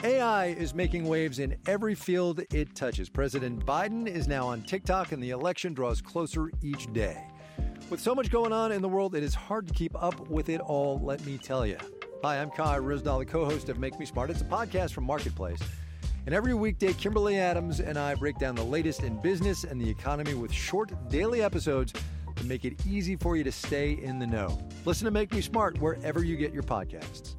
AI is making waves in every field it touches. President Biden is now on TikTok, and the election draws closer each day. With so much going on in the world, it is hard to keep up with it all, let me tell you. Hi, I'm Kai Ryssdal, the co-host of Make Me Smart. It's a podcast from Marketplace. And every weekday, Kimberly Adams and I break down the latest in business and the economy with short daily episodes to make it easy for you to stay in the know. Listen to Make Me Smart wherever you get your podcasts.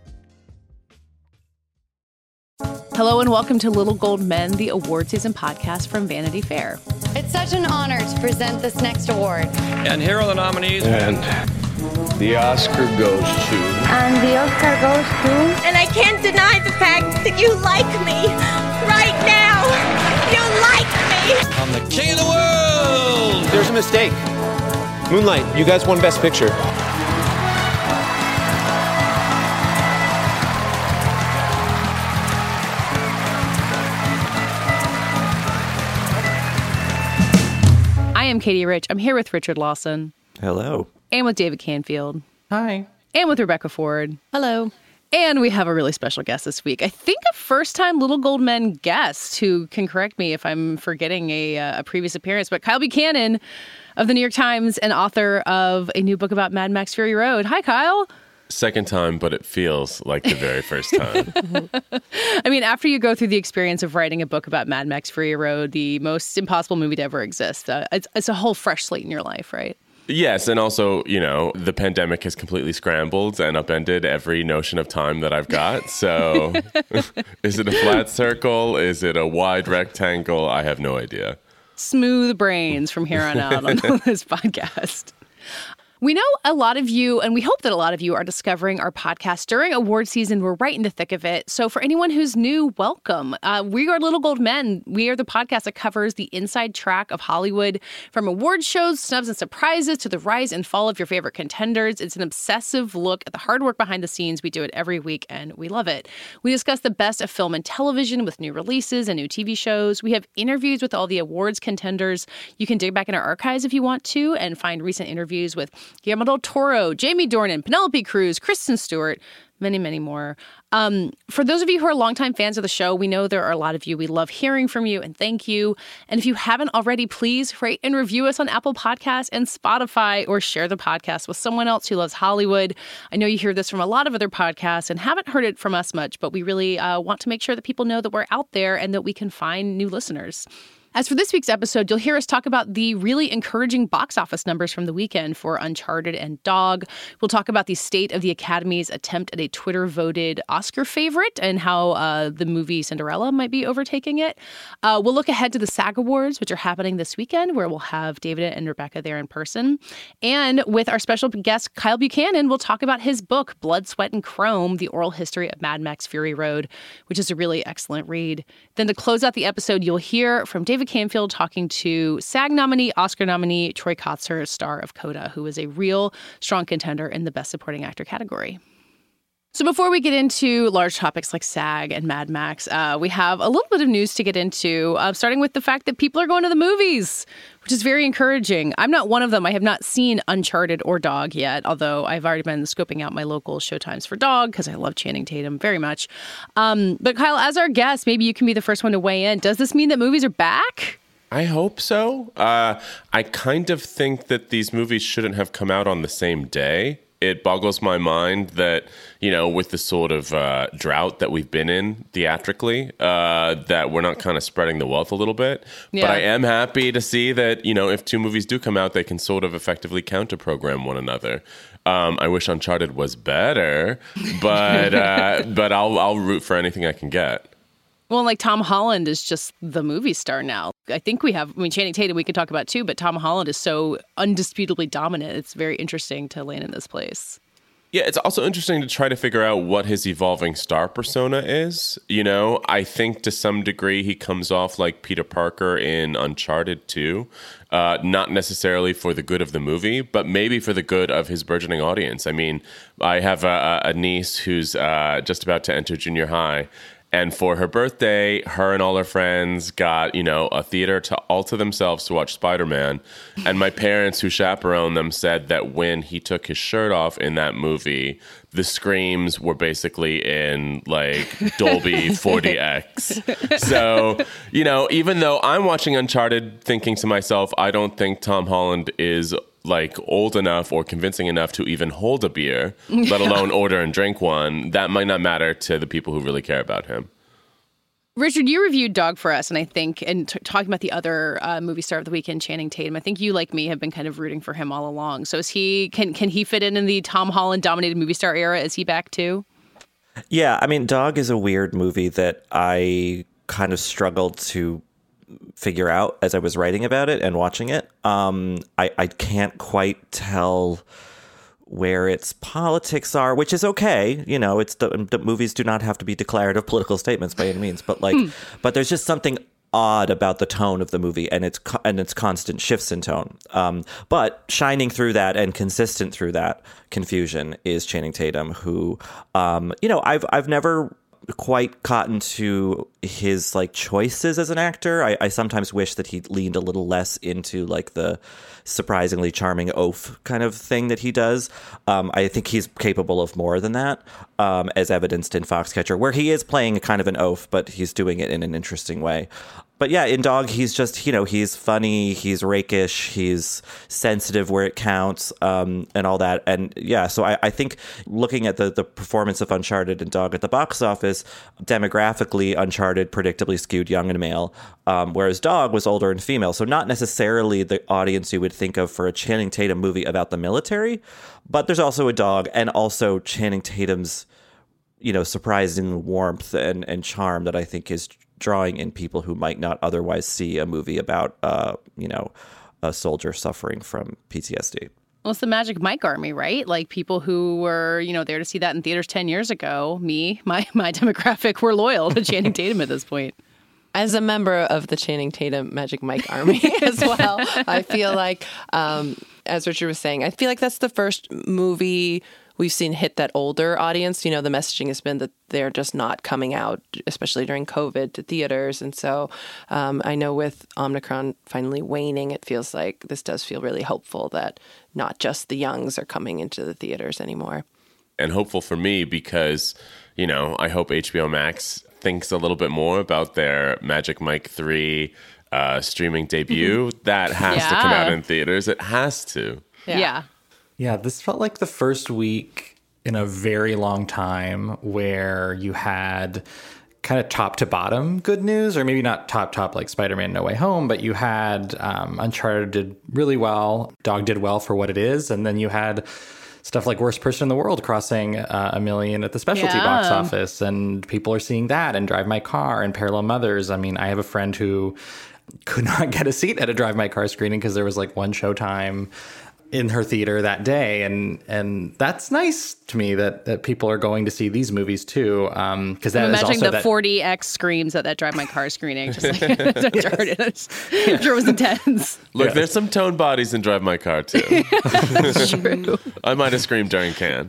Hello and welcome to Little Gold Men, the award season podcast from Vanity Fair. It's such an honor to present this next award. And here are the nominees. And the Oscar goes to... And the Oscar goes to... And I can't deny the fact that you like me. Right now, you like me. I'm the king of the world. There's a mistake. Moonlight, you guys won Best Picture. I am Katie Rich. I'm here with Richard Lawson. Hello. And with David Canfield. Hi. And with Rebecca Ford. Hello. And we have a really special guest this week. I think a first-time Little Gold Men guest who can correct me if I'm forgetting a previous appearance, but Kyle Buchanan of the New York Times and author of a new book about Mad Max Fury Road. Hi, Kyle. Second time, but it feels like the very first time. I mean, after you go through the experience of writing a book about Mad Max Fury Road, the most impossible movie to ever exist, it's a whole fresh slate in your life, right? Yes, and also, you know, the pandemic has completely scrambled and upended every notion of time that I've got. So is it a flat circle? Is it a wide rectangle? I have no idea. Smooth brains from here on out on this podcast. We know a lot of you, and we hope that a lot of you are discovering our podcast during award season. We're right in the thick of it. So for anyone who's new, welcome. We are Little Gold Men. We are the podcast that covers the inside track of Hollywood, from award shows, snubs and surprises, to the rise and fall of your favorite contenders. It's an obsessive look at the hard work behind the scenes. We do it every week, and we love it. We discuss the best of film and television with new releases and new TV shows. We have interviews with all the awards contenders. You can dig back in our archives if you want to and find recent interviews with Guillermo del Toro, Jamie Dornan, Penelope Cruz, Kristen Stewart, many, many more. For those of you who are longtime fans of the show, we know there are a lot of you. We love hearing from you, and thank you. And if you haven't already, please rate and review us on Apple Podcasts and Spotify, or share the podcast with someone else who loves Hollywood. I know you hear this from a lot of other podcasts and haven't heard it from us much, but we really want to make sure that people know that we're out there and that we can find new listeners. As for this week's episode, you'll hear us talk about the really encouraging box office numbers from the weekend for Uncharted and Dog. We'll talk about the state of the Academy's attempt at a Twitter-voted Oscar favorite and how the movie Cinderella might be overtaking it. We'll look ahead to the SAG Awards, which are happening this weekend, where we'll have David and Rebecca there in person. And with our special guest, Kyle Buchanan, we'll talk about his book, Blood, Sweat, and Chrome, The Oral History of Mad Max Fury Road, which is a really excellent read. Then to close out the episode, you'll hear from David Canfield talking to SAG nominee, Oscar nominee Troy Kotsur, star of Coda, who is a real strong contender in the Best Supporting Actor category. So before we get into large topics like SAG and Mad Max, we have a little bit of news to get into, starting with the fact that people are going to the movies, which is very encouraging. I'm not one of them. I have not seen Uncharted or Dog yet, although I've already been scoping out my local showtimes for Dog because I love Channing Tatum very much. But Kyle, as our guest, maybe you can be the first one to weigh in. Does this mean that movies are back? I hope so. I kind of think that these movies shouldn't have come out on the same day. It boggles my mind that, you know, with the sort of drought that we've been in theatrically, that we're not kind of spreading the wealth a little bit. Yeah. But I am happy to see that, you know, if two movies do come out, they can sort of effectively counter-program one another. I wish Uncharted was better, but I'll root for anything I can get. Well, like Tom Holland is just the movie star now. I think we have, Channing Tatum we can talk about too, but Tom Holland is so undisputably dominant. It's very interesting to land in this place. Yeah, it's also interesting to try to figure out what his evolving star persona is. You know, I think to some degree he comes off like Peter Parker in Uncharted 2. Not necessarily for the good of the movie, but maybe for the good of his burgeoning audience. I mean, I have a niece who's just about to enter junior high. And for her birthday, her and all her friends got, a theater all to themselves to watch Spider-Man. And my parents, who chaperoned them, said that when he took his shirt off in that movie, the screams were basically in like Dolby 40X. So, even though I'm watching Uncharted thinking to myself, I don't think Tom Holland is like old enough or convincing enough to even hold a beer, let alone order and drink one, that might not matter to the people who really care about him. Richard, you reviewed Dog for us, and I think, and talking about the other movie star of the weekend, Channing Tatum, I think you, like me, have been kind of rooting for him all along. So can he fit in the Tom Holland-dominated movie star era? Is he back too? Yeah, I mean, Dog is a weird movie that I kind of struggled to figure out as I was writing about it and watching it. I can't quite tell where its politics are, which is okay. It's the movies do not have to be declarative political statements by any means, but but there's just something odd about the tone of the movie and its constant shifts in tone. But shining through that and consistent through that confusion is Channing Tatum, who, I've never quite cotton to his choices as an actor. I sometimes wish that he leaned a little less into the surprisingly charming oaf kind of thing that he does. I think he's capable of more than that, as evidenced in Foxcatcher, where he is playing a kind of an oaf, but he's doing it in an interesting way. But yeah, in Dog, he's just, he's funny, he's rakish, he's sensitive where it counts, and all that. And yeah, so I think looking at the performance of Uncharted and Dog at the box office, demographically, Uncharted predictably skewed young and male, whereas Dog was older and female. So not necessarily the audience you would think of for a Channing Tatum movie about the military, but there's also a Dog and also Channing Tatum's, surprising warmth and charm that I think is drawing in people who might not otherwise see a movie about, a soldier suffering from PTSD. Well, it's the Magic Mike Army, right? Like people who were, there to see that in theaters 10 years ago. Me, my demographic, were loyal to Channing Tatum at this point. As a member of the Channing Tatum Magic Mike Army as well, I feel like, as Richard was saying, I feel like that's the first movie we've seen hit that older audience. The messaging has been that they're just not coming out, especially during COVID, to theaters. And so I know with Omicron finally waning, it feels like this does feel really hopeful that not just the youngs are coming into the theaters anymore. And hopeful for me because, I hope HBO Max thinks a little bit more about their Magic Mike 3 streaming debut. That has to come out in theaters. It has to. Yeah. Yeah, this felt like the first week in a very long time where you had kind of top to bottom good news, or maybe not top like Spider-Man No Way Home, but you had Uncharted did really well, Dog did well for what it is, and then you had stuff like Worst Person in the World crossing 1 million at the specialty box office, and people are seeing that, and Drive My Car and Parallel Mothers. I mean, I have a friend who could not get a seat at a Drive My Car screening because there was one showtime in her theater that day, and that's nice to me that people are going to see these movies too. Because that I'm is imagining also the 40x screams at that Drive My Car screening, just like Uncharted. I'm sure it was intense. Look, there's some toned bodies in Drive My Car too. That's true. I might have screamed during Cannes.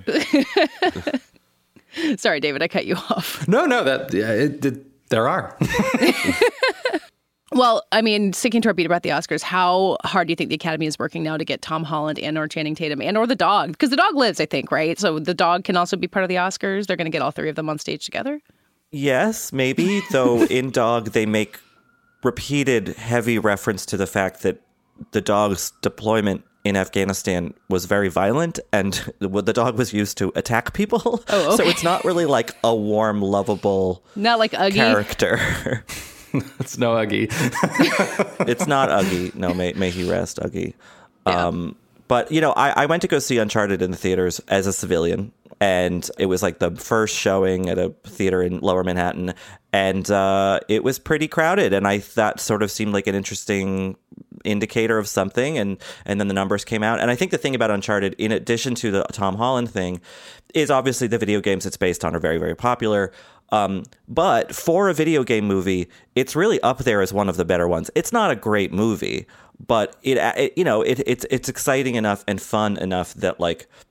Sorry, David, I cut you off. No, there are. Well, I mean, sticking to our beat about the Oscars, how hard do you think the Academy is working now to get Tom Holland and or Channing Tatum and or the Dog? Because the Dog lives, I think, right? So the Dog can also be part of the Oscars. They're going to get all three of them on stage together? Yes, maybe. Though in Dog, they make repeated heavy reference to the fact that the Dog's deployment in Afghanistan was very violent, and the Dog was used to attack people. Oh, okay. So it's not really like a warm, lovable not like Uggy character. It's no Uggy. It's not Uggy. No, may he rest, Uggy. Yeah. But, I went to go see Uncharted in the theaters as a civilian, and it was like the first showing at a theater in Lower Manhattan, and it was pretty crowded, and that sort of seemed like an interesting indicator of something, and then the numbers came out. And I think the thing about Uncharted, in addition to the Tom Holland thing, is obviously the video games it's based on are very, very popular. But for a video game movie, it's really up there as one of the better ones. It's not a great movie, but it's exciting enough and fun enough that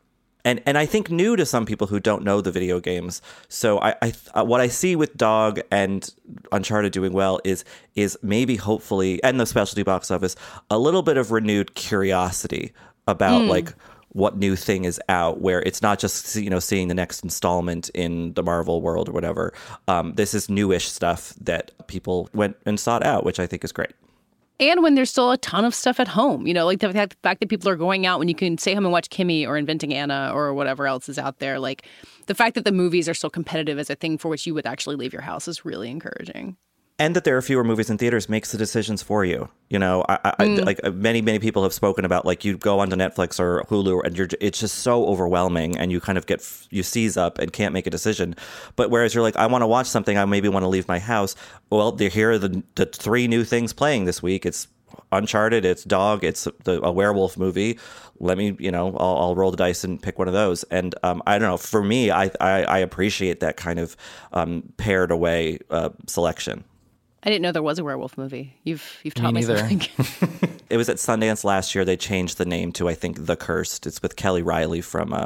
and I think new to some people who don't know the video games. So what I see with Dog and Uncharted doing well is maybe hopefully, and the specialty box office, a little bit of renewed curiosity about like what new thing is out, where it's not just, seeing the next installment in the Marvel world or whatever. This is newish stuff that people went and sought out, which I think is great. And when there's still a ton of stuff at home, like the fact that people are going out when you can stay home and watch Kimmy or Inventing Anna or whatever else is out there. Like the fact that the movies are still competitive as a thing for which you would actually leave your house is really encouraging. And that there are fewer movies in theaters makes the decisions for you. Like many people have spoken about, like, you go onto Netflix or Hulu and it's just so overwhelming, and you kind of you seize up and can't make a decision. But whereas you're like, I want to watch something, I maybe want to leave my house. Well, here are the 3 new things playing this week. It's Uncharted, it's Dog, it's a werewolf movie. Let me, I'll roll the dice and pick one of those. And I don't know. For me, I appreciate that kind of paired away selection. I didn't know there was a werewolf movie. You've taught me something. It was at Sundance last year. They changed the name to, I think, The Cursed. It's with Kelly Riley from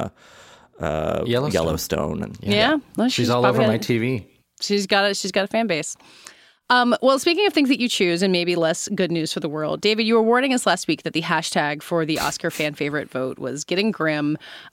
Yellowstone. And, yeah. Well, she's all over my TV. She's got a fan base. Well, speaking of things that you choose and maybe less good news for the world, David, you were warning us last week that the hashtag for the Oscar fan favorite vote was getting grim.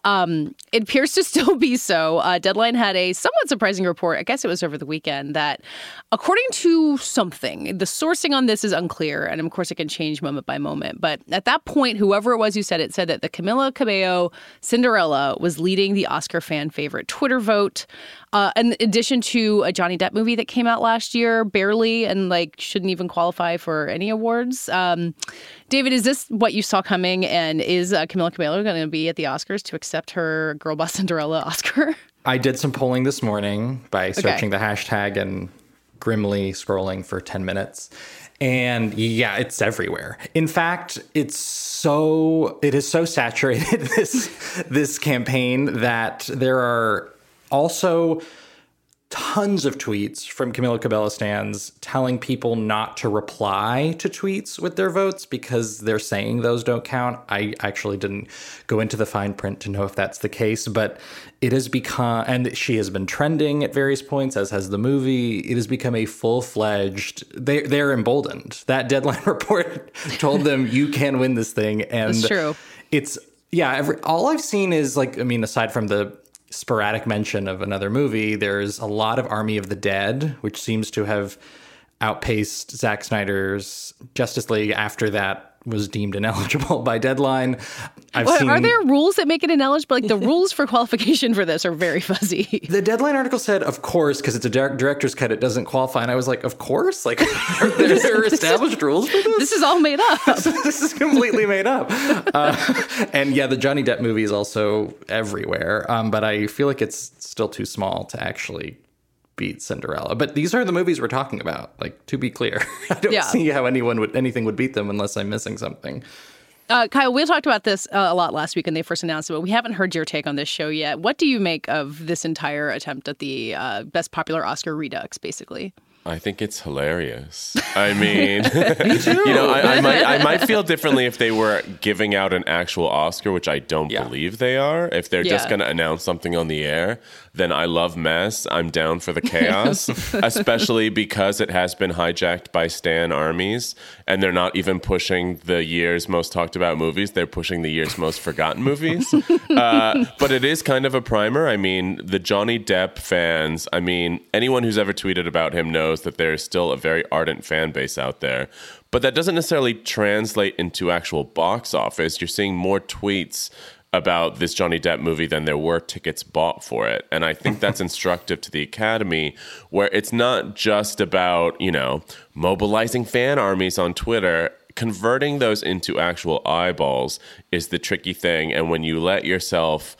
It appears to still be so. Deadline had a somewhat surprising report, I guess it was over the weekend, that according to something, the sourcing on this is unclear. And of course, it can change moment by moment. But at that point, whoever it was who said it said that the Camila Cabello Cinderella was leading the Oscar fan favorite Twitter vote. In addition to a Johnny Depp movie that came out last year, barely, and shouldn't even qualify for any awards. David, is this what you saw coming? And is Camila Cabello going to be at the Oscars to accept her Girl Boss Cinderella Oscar? I did some polling this morning by searching the hashtag and grimly scrolling for 10 minutes. And yeah, it's everywhere. In fact, it is so saturated, this campaign, that there are also tons of tweets from Camila Cabello stans telling people not to reply to tweets with their votes because they're saying those don't count. I actually didn't go into the fine print to know if that's the case, but it has become, and she has been trending at various points, as has the movie. It has become a full-fledged, they're emboldened. That Deadline report told them you can win this thing. And that's true. It's, all I've seen is aside from the sporadic mention of another movie, there's a lot of Army of the Dead, which seems to have outpaced Zack Snyder's Justice League after that was deemed ineligible by Deadline. Are there rules that make it ineligible? The rules for qualification for this are very fuzzy. The Deadline article said, of course, because it's a director's cut, it doesn't qualify. And I was like, of course? Are there established rules for this? This is all made up. This is completely made up. And yeah, the Johnny Depp movie is also everywhere. But I feel like it's still too small to actually beat Cinderella. But these are the movies we're talking about, to be clear. I don't see how anything would beat them unless I'm missing something. Kyle, we talked about this a lot last week when they first announced it, but we haven't heard your take on this show yet. What do you make of this entire attempt at the Best Popular Oscar Redux, basically? I think it's hilarious. I mean, me too. I might feel differently if they were giving out an actual Oscar, which I don't believe they are. If they're just going to announce something on the air, then I love mess. I'm down for the chaos, especially because it has been hijacked by stan armies, and they're not even pushing the year's most talked about movies. They're pushing the year's most forgotten movies. But it is kind of a primer. I mean, the Johnny Depp fans, anyone who's ever tweeted about him knows that there is still a very ardent fan base out there. But that doesn't necessarily translate into actual box office. You're seeing more tweets about this Johnny Depp movie than there were tickets bought for it. And I think that's instructive to the Academy, where it's not just about, mobilizing fan armies on Twitter. Converting those into actual eyeballs is the tricky thing. And when you let yourself,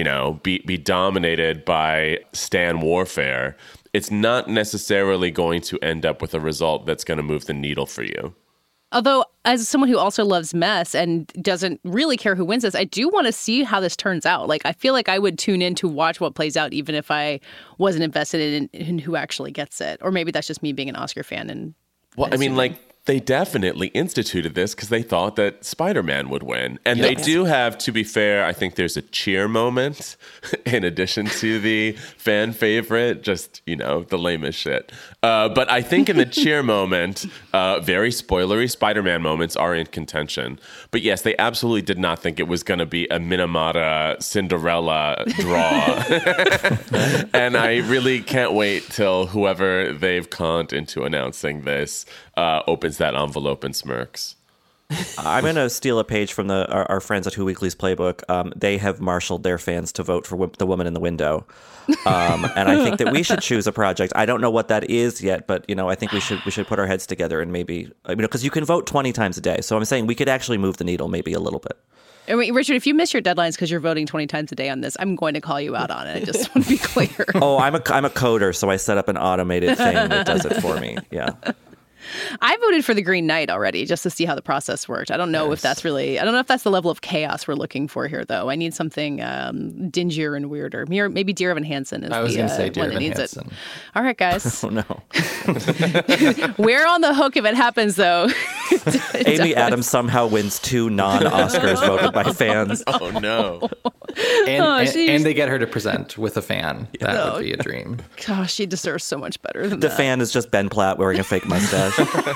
be dominated by stan warfare, it's not necessarily going to end up with a result that's going to move the needle for you. Although, as someone who also loves mess and doesn't really care who wins this, I do want to see how this turns out. I feel like I would tune in to watch what plays out, even if I wasn't invested in who actually gets it. Or maybe that's just me being an Oscar fan. And they definitely instituted this because they thought that Spider-Man would win. And they do have, to be fair, I think there's a cheer moment in addition to the fan favorite, just, the lamest shit. But I think in the cheer moment, very spoilery Spider-Man moments are in contention. But yes, they absolutely did not think it was going to be a Minamata Cinderella draw. And I really can't wait till whoever they've conned into announcing this opens that envelope and smirks. I'm going to steal a page from our friends at Who Weekly's playbook. They have marshaled their fans to vote for The Woman in the Window. And I think that we should choose a project. I don't know what that is yet, but, I think we should put our heads together and maybe, because you can vote 20 times a day. So I'm saying we could actually move the needle maybe a little bit. I mean, Richard, if you miss your deadlines because you're voting 20 times a day on this, I'm going to call you out on it. I just want to be clear. Oh, I'm a coder, so I set up an automated thing that does it for me. Yeah. I voted for the Green Knight already just to see how the process worked. I don't know if that's really, I don't know if that's the level of chaos we're looking for here, though. I need something dingier and weirder. Maybe Dear Evan Hansen is I was going to say Dear Evan Hansen. It. All right, guys. Oh, no. We're on the hook if it happens, though. Amy Adams somehow wins 2 non-Oscars voted by fans. Oh, no. And they get her to present with a fan. That would be a dream. Gosh, she deserves so much better than that. The fan is just Ben Platt wearing a fake mustache.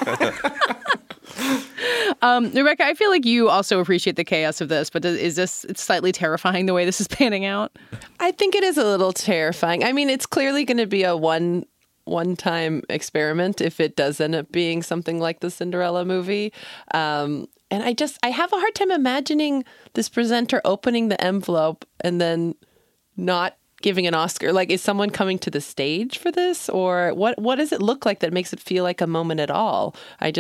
Rebecca, I feel like you also appreciate the chaos of this, but it's slightly terrifying the way this is panning out? I think it is a little terrifying. I mean, it's clearly going to be a one-time experiment if it does end up being something like the Cinderella movie. And I have a hard time imagining this presenter opening the envelope and then not giving an Oscar. Like, is someone coming to the stage for this? Or what does it look like that makes it feel like a moment at all?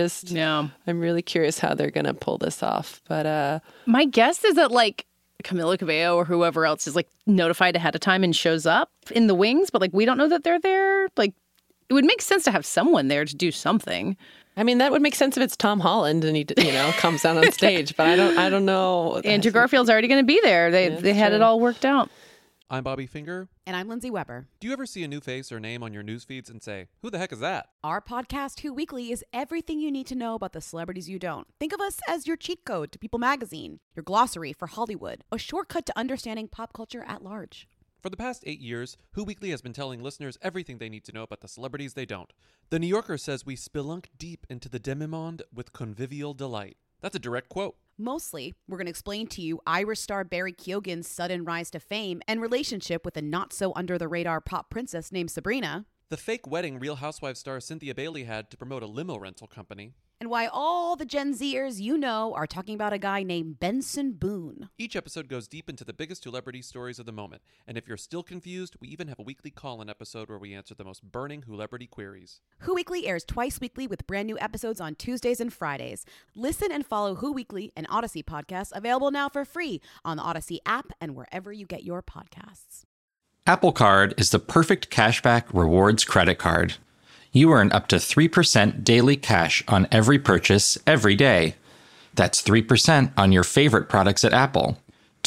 I'm really curious how they're going to pull this off. But my guess is that, like, Camila Cabello or whoever else is, like, notified ahead of time and shows up in the wings, but, like, we don't know that they're there. Like, it would make sense to have someone there to do something. I mean, that would make sense if it's Tom Holland and he, comes down on stage. But I don't know. Andrew Garfield's already going to be there. They had it all worked out. I'm Bobby Finger. And I'm Lindsay Weber. Do you ever see a new face or name on your news feeds and say, who the heck is that? Our podcast, Who Weekly, is everything you need to know about the celebrities you don't. Think of us as your cheat code to People magazine, your glossary for Hollywood, a shortcut to understanding pop culture at large. For the past 8 years, Who Weekly has been telling listeners everything they need to know about the celebrities they don't. The New Yorker says we spelunk deep into the demi-monde with convivial delight. That's a direct quote. Mostly, we're going to explain to you Irish star Barry Keoghan's sudden rise to fame and relationship with a not-so-under-the-radar pop princess named Sabrina. The fake wedding Real Housewives star Cynthia Bailey had to promote a limo rental company. And why all the Gen Zers you know are talking about a guy named Benson Boone. Each episode goes deep into the biggest celebrity stories of the moment. And if you're still confused, we even have a weekly call-in episode where we answer the most burning celebrity queries. Who Weekly airs twice weekly with brand new episodes on Tuesdays and Fridays. Listen and follow Who Weekly, an Odyssey podcast, available now for free on the Odyssey app and wherever you get your podcasts. Apple Card is the perfect cashback rewards credit card. You earn up to 3% daily cash on every purchase every day. That's 3% on your favorite products at Apple,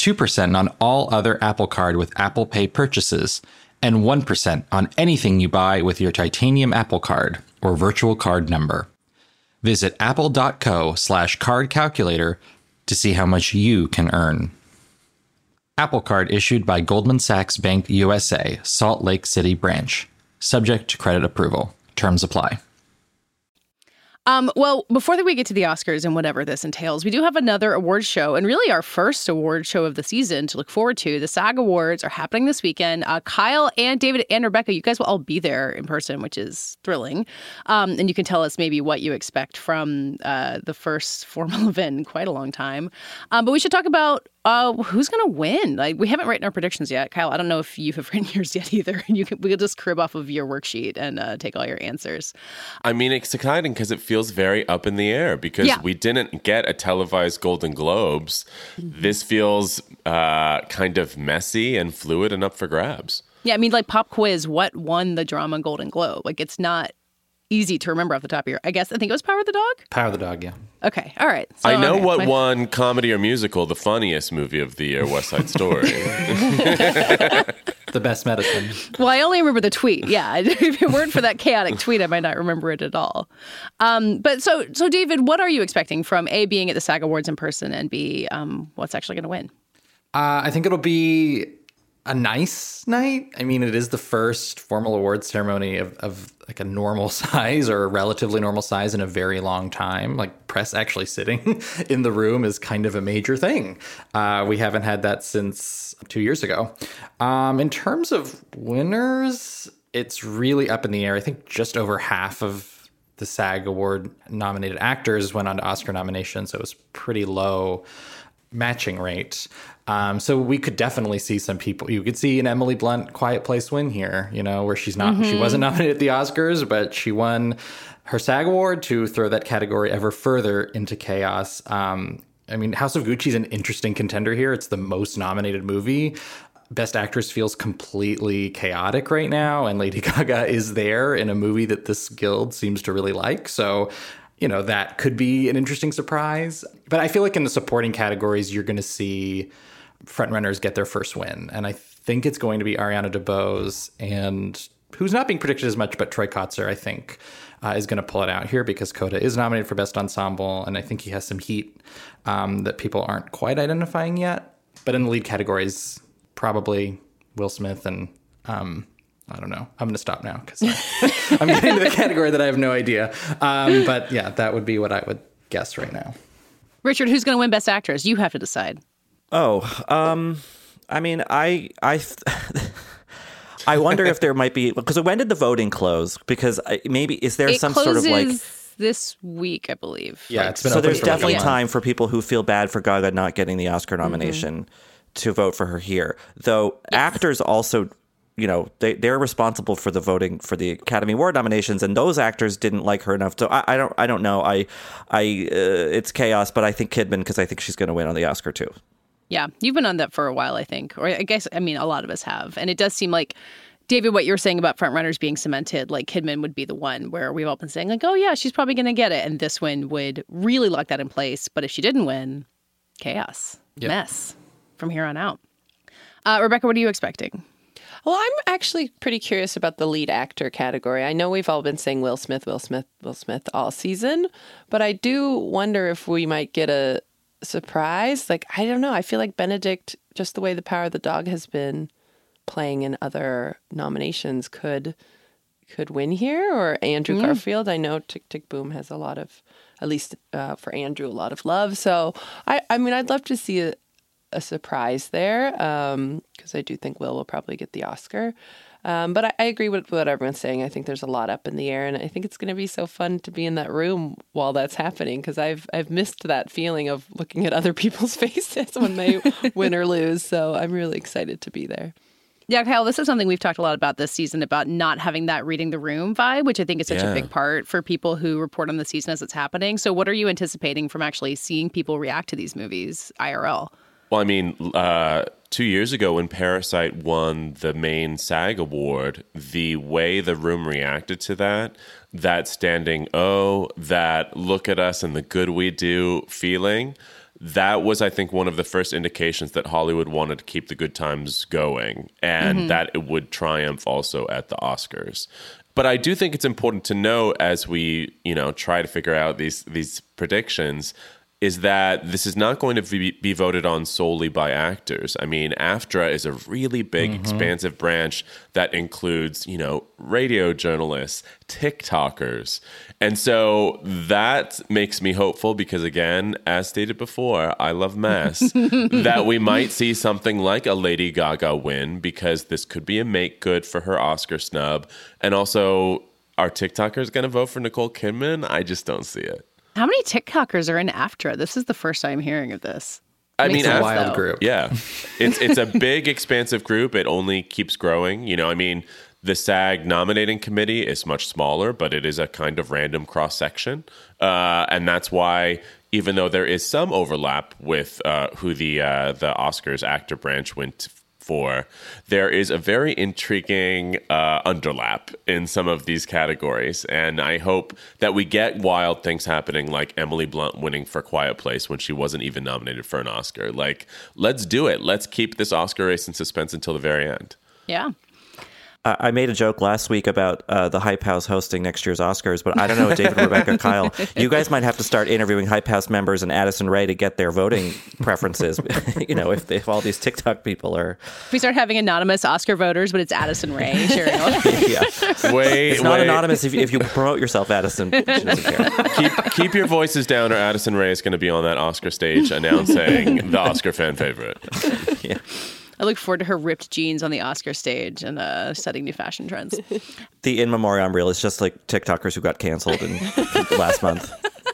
2% on all other Apple Card with Apple Pay purchases, and 1% on anything you buy with your titanium Apple Card or virtual card number. Visit apple.co/card calculator to see how much you can earn. Apple Card issued by Goldman Sachs Bank USA, Salt Lake City branch. Subject to credit approval. Terms apply. Well, before we get to the Oscars and whatever this entails, we do have another award show, and really our first award show of the season to look forward to. The SAG Awards are happening this weekend. Kyle and David and Rebecca, you guys will all be there in person, which is thrilling. And you can tell us maybe what you expect from the first formal event in quite a long time. But we should talk about who's going to win. Like, we haven't written our predictions yet. Kyle, I don't know if you have written yours yet either. We'll just crib off of your worksheet and take all your answers. I mean, it's exciting because it feels very up in the air because we didn't get a televised Golden Globes. Mm-hmm. This feels kind of messy and fluid and up for grabs. Yeah, I mean, like pop quiz, what won the drama Golden Globe? Like, it's not easy to remember off the top of your... I think it was Power of the Dog? Power of the Dog, yeah. Okay, all right. So, I know what won comedy or musical, the funniest movie of the year, West Side Story. The best medicine. Well, I only remember the tweet. Yeah, if it weren't for that chaotic tweet, I might not remember it at all. But so David, what are you expecting from A, being at the SAG Awards in person, and B, what's actually going to win? I think it'll be a nice night. I mean, it is the first formal awards ceremony of like a normal size or a relatively normal size in a very long time. Like press actually sitting in the room is kind of a major thing. We haven't had that since 2 years ago. In terms of winners, it's really up in the air. I think just over half of the SAG Award nominated actors went on to Oscar nominations, so it was pretty low matching rate. So we could definitely see some people. You could see an Emily Blunt Quiet Place win here, where she wasn't nominated at the Oscars, but she won her SAG Award to throw that category ever further into chaos. I mean, House of Gucci is an interesting contender here. It's the most nominated movie. Best Actress feels completely chaotic right now, and Lady Gaga is there in a movie that this guild seems to really like. So, that could be an interesting surprise. But I feel like in the supporting categories, you're going to see frontrunners get their first win. And I think it's going to be Ariana DeBose, and who's not being predicted as much, but Troy Kotsur, I think, is going to pull it out here because Coda is nominated for Best Ensemble, and I think he has some heat that people aren't quite identifying yet. But in the lead categories, probably Will Smith and I don't know. I'm going to stop now because I'm getting into the category that I have no idea. But yeah, that would be what I would guess right now. Richard, who's going to win Best Actress? You have to decide. I mean, I wonder if there might be, because when did the voting close? Because maybe, is there some sort of like this week, I believe. Yeah, it's been so there's for definitely like time for people who feel bad for Gaga not getting the Oscar nomination to vote for her here. Though actors also, they're responsible for the voting for the Academy Award nominations, and those actors didn't like her enough. So I don't know. It's chaos, but I think Kidman, because I think she's going to win on the Oscar too. Yeah, you've been on that for a while, I think. Or I guess, a lot of us have. And it does seem like, David, what you're saying about frontrunners being cemented, like Kidman would be the one where we've all been saying, like, oh yeah, she's probably going to get it. And this win would really lock that in place. But if she didn't win, chaos, mess from here on out. Rebecca, what are you expecting? Well, I'm actually pretty curious about the lead actor category. I know we've all been saying Will Smith all season, but I do wonder if we might get a surprise. Like, I don't know. I feel like Benedict, just the way The Power of the Dog has been playing in other nominations, could win here. Or Andrew Garfield. I know Tick Tick Boom has a lot of, at least for Andrew, a lot of love. So, I mean, I'd love to see a surprise there, because I do think Will probably get the Oscar. But I agree with what everyone's saying. I think there's a lot up in the air, and I think it's going to be so fun to be in that room while that's happening, because I've missed that feeling of looking at other people's faces when they win or lose. So I'm really excited to be there. Yeah, Kyle, this is something we've talked a lot about this season, about not having that reading the room vibe, which I think is such a big part for people who report on the season as it's happening. So what are you anticipating from actually seeing people react to these movies IRL? Well, I mean, 2 years ago when Parasite won the main SAG award, the way the room reacted to that standing that look at us and the good we do feeling, that was, I think, one of the first indications that Hollywood wanted to keep the good times going, and that it would triumph also at the Oscars. But I do think it's important to know, as we, try to figure out these predictions, is that this is not going to be voted on solely by actors. I mean, AFTRA is a really big, expansive branch that includes, radio journalists, TikTokers. And so that makes me hopeful because, again, as stated before, I love mess, that we might see something like a Lady Gaga win, because this could be a make good for her Oscar snub. And also, are TikTokers going to vote for Nicole Kidman? I just don't see it. How many TikTokers are in AFTRA? This is the first time hearing of this. I mean, it's a wild group. Yeah. It's a big, expansive group. It only keeps growing. The SAG nominating committee is much smaller, but it is a kind of random cross-section. And that's why, even though there is some overlap with who the Oscars actor branch went for, there is a very intriguing underlap in some of these categories. And I hope that we get wild things happening, like Emily Blunt winning for Quiet Place when she wasn't even nominated for an Oscar. Like, let's do it. Let's keep this Oscar race in suspense until the very end. Yeah. I made a joke last week about the Hype House hosting next year's Oscars, but I don't know, David, Rebecca, Kyle, you guys might have to start interviewing Hype House members and Addison Rae to get their voting preferences. If all these TikTok people are... If we start having anonymous Oscar voters, but it's Addison Rae sharing all. It's not anonymous if you promote yourself, Addison. She doesn't care. Keep your voices down, or Addison Rae is going to be on that Oscar stage announcing the Oscar fan favorite. Yeah. I look forward to her ripped jeans on the Oscar stage and setting new fashion trends. The in memoriam reel is just like TikTokers who got canceled last month.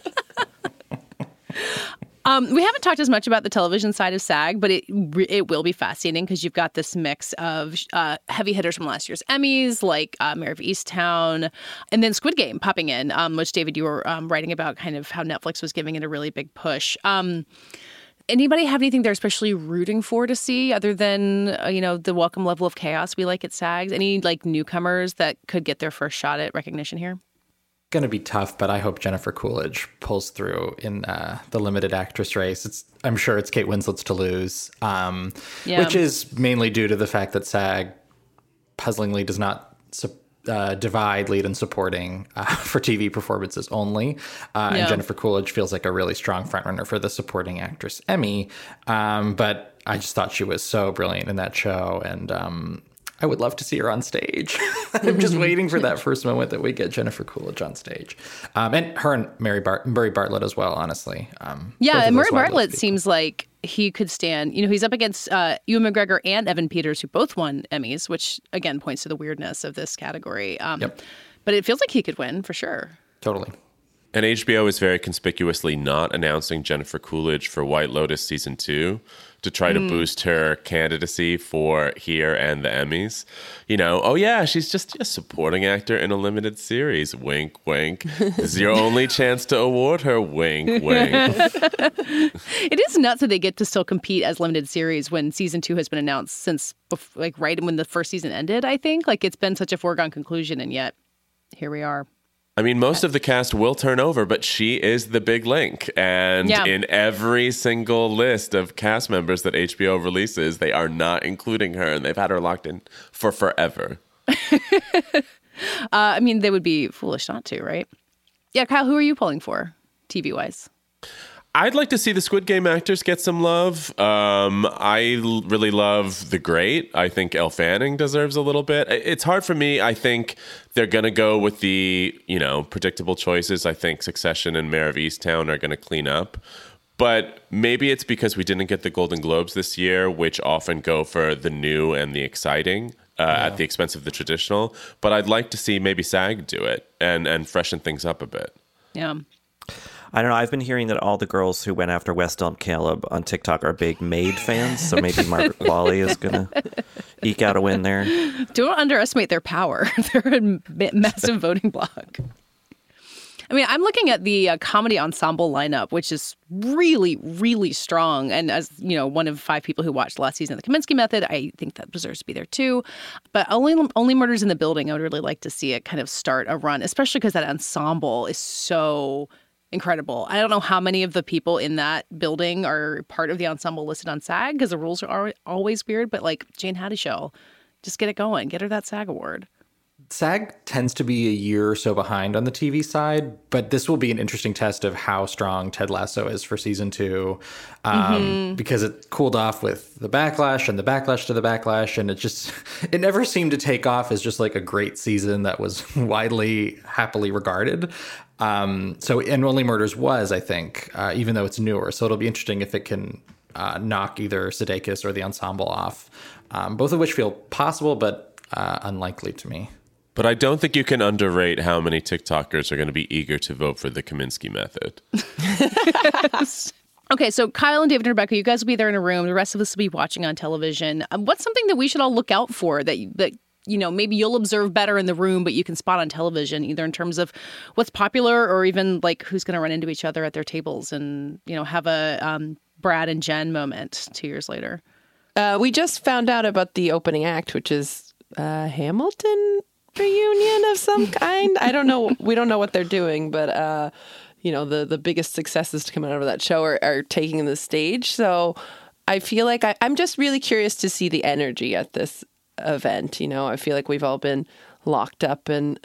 We haven't talked as much about the television side of SAG, but it will be fascinating because you've got this mix of heavy hitters from last year's Emmys, like Mayor of Easttown, and then Squid Game popping in, which, David, you were writing about kind of how Netflix was giving it a really big push. Anybody have anything they're especially rooting for to see other than, the welcome level of chaos we like at SAGs? Any newcomers that could get their first shot at recognition here? Going to be tough, but I hope Jennifer Coolidge pulls through in the limited actress race. I'm sure it's Kate Winslet's to lose, which is mainly due to the fact that SAG puzzlingly does not divide lead and supporting for TV performances only. And Jennifer Coolidge feels like a really strong frontrunner for the supporting actress Emmy. But I just thought she was so brilliant in that show. And I would love to see her on stage. I'm just waiting for that first moment that we get Jennifer Coolidge on stage. And her and Murray Bartlett as well, honestly. And Murray Bartlett seems like he could stand, he's up against Ewan McGregor and Evan Peters, who both won Emmys, which again points to the weirdness of this category. But it feels like he could win for sure. Totally. And HBO is very conspicuously not announcing Jennifer Coolidge for White Lotus season 2 to try to boost her candidacy for here and the Emmys. She's just a supporting actor in a limited series. Wink, wink. This is your only chance to award her. Wink, wink. It is nuts that they get to still compete as limited series when season 2 has been announced since right when the first season ended, I think. It's been such a foregone conclusion, and yet here we are. I mean, most of the cast will turn over, but she is the big link. And in every single list of cast members that HBO releases, they are not including her, and they've had her locked in for forever. They would be foolish not to, right? Yeah, Kyle, who are you pulling for, TV-wise? I'd like to see the Squid Game actors get some love. I really love The Great. I think Elle Fanning deserves a little bit. It's hard for me. I think they're going to go with the, predictable choices. I think Succession and Mayor of Easttown are going to clean up. But maybe it's because we didn't get the Golden Globes this year, which often go for the new and the exciting at the expense of the traditional. But I'd like to see maybe SAG do it and freshen things up a bit. Yeah. I don't know. I've been hearing that all the girls who went after West Elm Caleb on TikTok are big Maid fans, so maybe Margaret Qualley is going to eke out a win there. Don't underestimate their power. They're a massive voting bloc. I'm looking at the comedy ensemble lineup, which is really, really strong. And as, one of 5 people who watched last season of The Kaminsky Method, I think that deserves to be there too. But Only Murders in the Building, I would really like to see it kind of start a run, especially because that ensemble is so incredible. I don't know how many of the people in that building are part of the ensemble listed on SAG because the rules are always weird, but Jane Haddishell, just get it going. Get her that SAG award. SAG tends to be a year or so behind on the TV side, but this will be an interesting test of how strong Ted Lasso is for season 2 because it cooled off with the backlash and the backlash to the backlash, and it never seemed to take off as just a great season that was widely happily regarded. And Only Murders was, I think, even though it's newer. So it'll be interesting if it can knock either Sudeikis or the ensemble off, both of which feel possible, but unlikely to me. But I don't think you can underrate how many TikTokers are going to be eager to vote for the Kaminsky Method. Okay, so Kyle and David and Rebecca, you guys will be there in a room. The rest of us will be watching on television. What's something that we should all look out for that maybe you'll observe better in the room, but you can spot on television, either in terms of what's popular or even who's going to run into each other at their tables and, have a Brad and Jen moment 2 years later? We just found out about the opening act, which is Hamilton reunion of some kind. I don't know. We don't know what they're doing, but, the biggest successes to come out of that show are taking the stage. So I feel like I'm just really curious to see the energy at this event. You know, I feel like we've all been locked up and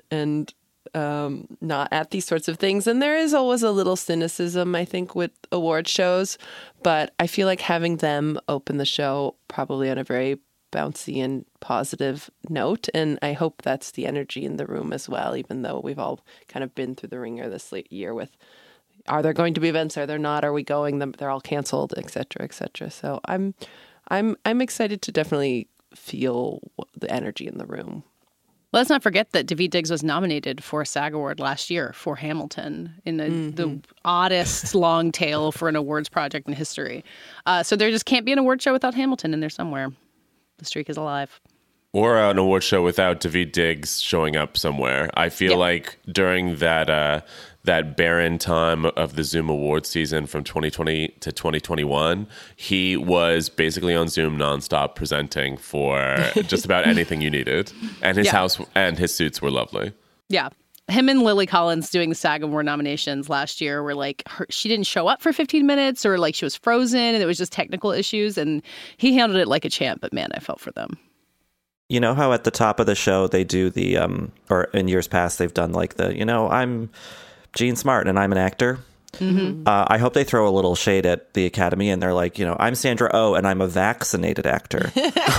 not at these sorts of things. And there is always a little cynicism, I think, with award shows. But I feel like having them open the show probably on a very bouncy and positive note. And I hope that's the energy in the room as well, even though we've all kind of been through the ringer this late year with, are there going to be events? Are there not? Are we going? They're all canceled, et cetera, et cetera. So I'm excited to definitely feel the energy in the room. Let's not forget that Daveed Diggs was nominated for a SAG Award last year for Hamilton in the oddest long tail for an awards project in history. So there just can't be an award show without Hamilton in there somewhere. The streak is alive. Or an award show without Daveed Diggs showing up somewhere. I feel like during that barren time of the Zoom Awards season from 2020 to 2021, he was basically on Zoom nonstop presenting for just about anything you needed. And his house and his suits were lovely. Yeah. Him and Lily Collins doing the SAG Award nominations last year were like, she didn't show up for 15 minutes or like she was frozen and it was just technical issues. And he handled it like a champ. But man, I felt for them. You know how at the top of the show they do the, or in years past they've done like the, I'm Gene Smart and I'm an actor. Mm-hmm. I hope they throw a little shade at the Academy and they're like, I'm Sandra Oh and I'm a vaccinated actor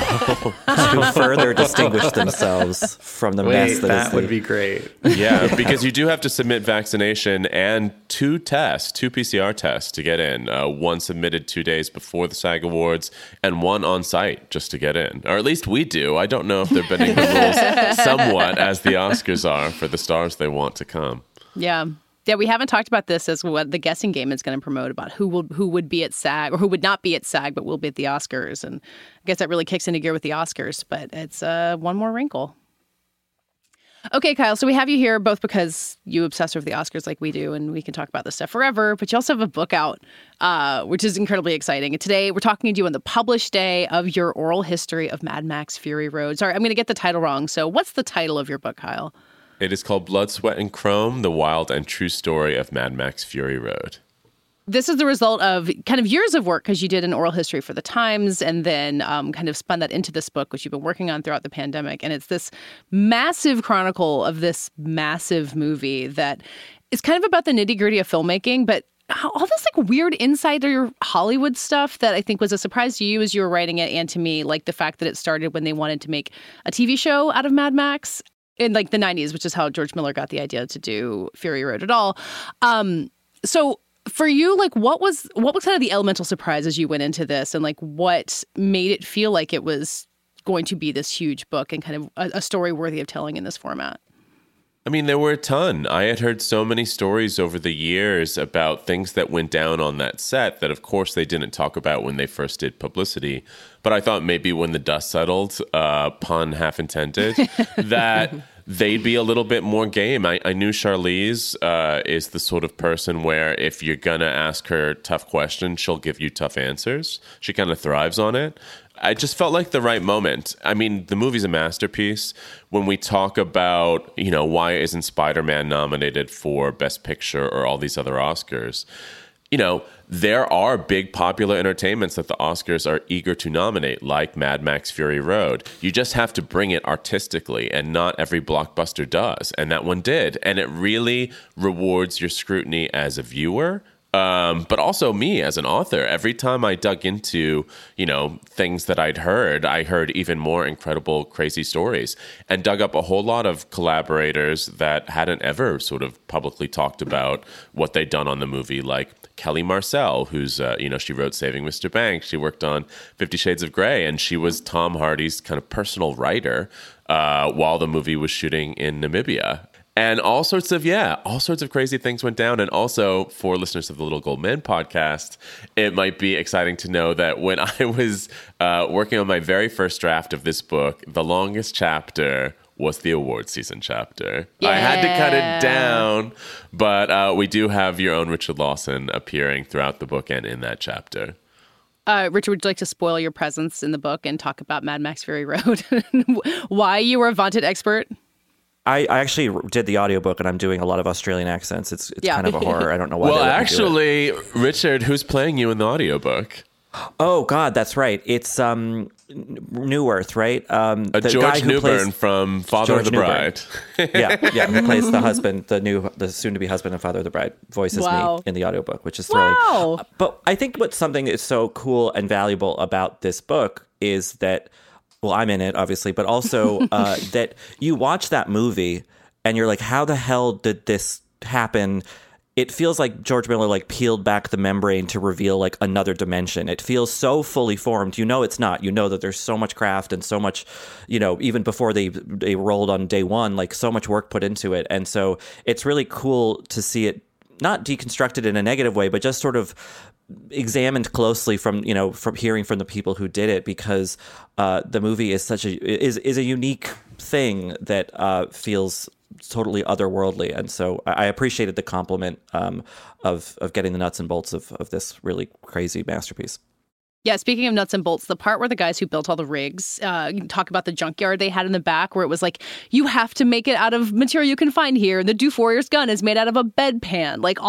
to further distinguish themselves from the mess that would be great. Yeah, because you do have to submit vaccination and two PCR tests to get in. One submitted 2 days before the SAG Awards and one on site just to get in. Or at least we do. I don't know if they're bending the rules somewhat as the Oscars are for the stars they want to come. Yeah. Yeah, we haven't talked about this as what the guessing game is going to promote about who would be at SAG or who would not be at SAG but will be at the Oscars. And I guess that really kicks into gear with the Oscars, but it's one more wrinkle. Okay, Kyle, so we have you here both because you obsess with the Oscars like we do, and we can talk about this stuff forever, but you also have a book out, which is incredibly exciting. And today we're talking to you on the published day of your oral history of Mad Max Fury Road. Sorry, I'm going to get the title wrong. So what's the title of your book, Kyle? It is called Blood, Sweat, and Chrome, The Wild and True Story of Mad Max Fury Road. This is the result of kind of years of work because you did an oral history for the Times and then kind of spun that into this book, which you've been working on throughout the pandemic. And it's this massive chronicle of this massive movie that is kind of about the nitty-gritty of filmmaking, but all this like weird insider Hollywood stuff that I think was a surprise to you as you were writing it and to me, like the fact that it started when they wanted to make a TV show out of Mad Max in like the 90s, which is how George Miller got the idea to do Fury Road at all. So for you, like what was kind of the elemental surprise as you went into this and like what made it feel like it was going to be this huge book and kind of a story worthy of telling in this format? I mean, there were a ton. I had heard so many stories over the years about things that went down on that set that, of course, they didn't talk about when they first did publicity. But I thought maybe when the dust settled, pun half intended, that they'd be a little bit more game. I knew Charlize is the sort of person where if you're going to ask her tough questions, she'll give you tough answers. She kind of thrives on it. I just felt like the right moment. I mean, the movie's a masterpiece. When we talk about, why isn't Spider-Man nominated for Best Picture or all these other Oscars? There are big popular entertainments that the Oscars are eager to nominate, like Mad Max Fury Road. You just have to bring it artistically, and not every blockbuster does. And that one did. And it really rewards your scrutiny as a viewer. But also me as an author. Every time I dug into, things that I heard even more incredible, crazy stories and dug up a whole lot of collaborators that hadn't ever sort of publicly talked about what they'd done on the movie, like Kelly Marcel, who's, she wrote Saving Mr. Banks. She worked on 50 Shades of Grey, and she was Tom Hardy's kind of personal writer while the movie was shooting in Namibia. And all sorts of crazy things went down. And also, for listeners of the Little Gold Men podcast, it might be exciting to know that when I was working on my very first draft of this book, the longest chapter was the award season chapter. Yeah. I had to cut it down, but we do have your own Richard Lawson appearing throughout the book and in that chapter. Richard, would you like to spoil your presence in the book and talk about Mad Max Fury Road? Why you were a vaunted expert? I actually did the audiobook and I'm doing a lot of Australian accents. It's kind of a horror. I don't know why. Well, actually, Richard, who's playing you in the audiobook? Oh God, that's right. It's Neuwirth, right? The George guy who Newbern from Father of the Bride. Who plays the husband, the soon-to-be husband and father of the bride, voices me in the audiobook, which is thrilling. Wow. But I think what something is so cool and valuable about this book is that, well, I'm in it, obviously, but also that you watch that movie and you're like, how the hell did this happen? It feels like George Miller like peeled back the membrane to reveal like another dimension. It feels so fully formed. You know it's not. You know that there's so much craft and so much, even before they rolled on day one, like so much work put into it. And so it's really cool to see it not deconstructed in a negative way, but just sort of examined closely from hearing from the people who did it, because the movie is is a unique thing that feels totally otherworldly. And so I appreciated the compliment of getting the nuts and bolts of this really crazy masterpiece. Yeah, speaking of nuts and bolts, the part where the guys who built all the rigs talk about the junkyard they had in the back, where it was like, you have to make it out of material you can find here. The Doof Warrior's gun is made out of a bedpan. Like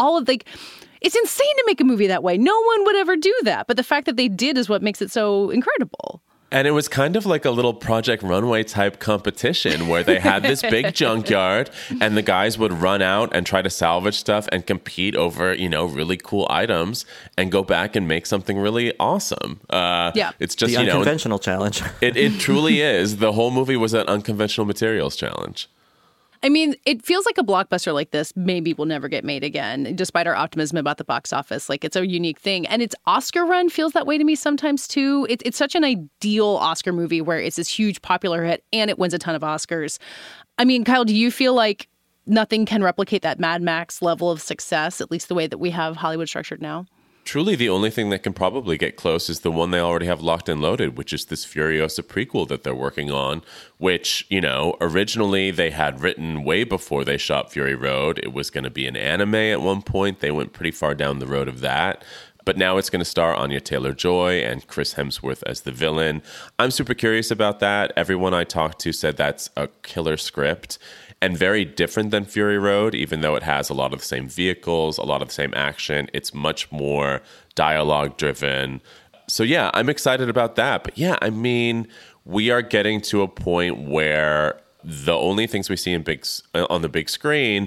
it's insane to make a movie that way. No one would ever do that. But the fact that they did is what makes it so incredible. And it was kind of like a little Project Runway type competition where they had this big junkyard and the guys would run out and try to salvage stuff and compete over, really cool items and go back and make something really awesome. It's just, the unconventional challenge. It truly is. The whole movie was an unconventional materials challenge. I mean, it feels like a blockbuster like this maybe will never get made again, despite our optimism about the box office. Like, it's a unique thing. And its Oscar run feels that way to me sometimes, too. It's such an ideal Oscar movie where it's this huge popular hit and it wins a ton of Oscars. I mean, Kyle, do you feel like nothing can replicate that Mad Max level of success, at least the way that we have Hollywood structured now? Truly, the only thing that can probably get close is the one they already have locked and loaded, which is this Furiosa prequel that they're working on, which, originally they had written way before they shot Fury Road. It was going to be an anime at one point. They went pretty far down the road of that. But now it's going to star Anya Taylor-Joy and Chris Hemsworth as the villain. I'm super curious about that. Everyone I talked to said that's a killer script and very different than Fury Road, even though it has a lot of the same vehicles, a lot of the same action. It's much more dialogue-driven. So, yeah, I'm excited about that. But, yeah, I mean, we are getting to a point where the only things we see on the big screen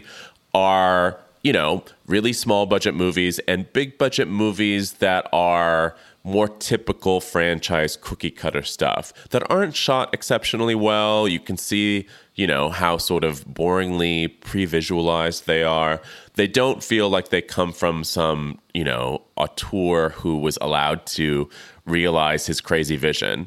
are, really small budget movies and big budget movies that are more typical franchise cookie cutter stuff that aren't shot exceptionally well. You can see, how sort of boringly pre-visualized they are. They don't feel like they come from some, auteur who was allowed to realize his crazy vision.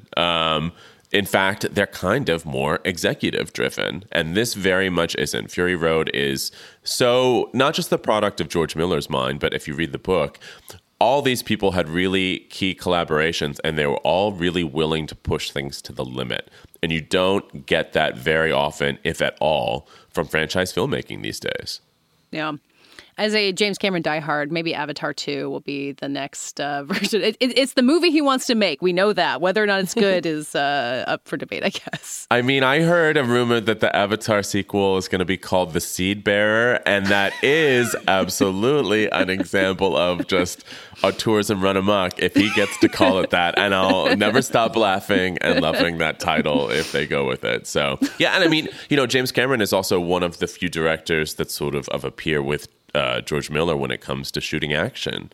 In fact, they're kind of more executive driven. And this very much isn't. Fury Road is so not just the product of George Miller's mind, but if you read the book, all these people had really key collaborations and they were all really willing to push things to the limit. And you don't get that very often, if at all, from franchise filmmaking these days. Yeah. As a James Cameron diehard, maybe Avatar 2 will be the next version. It's the movie he wants to make. We know that. Whether or not it's good is up for debate, I guess. I mean, I heard a rumor that the Avatar sequel is going to be called The Seed Bearer, and that is absolutely an example of just auteurism run amok if he gets to call it that. And I'll never stop laughing and loving that title if they go with it. So, yeah, and I mean, James Cameron is also one of the few directors that sort of a peer with George Miller when it comes to shooting action,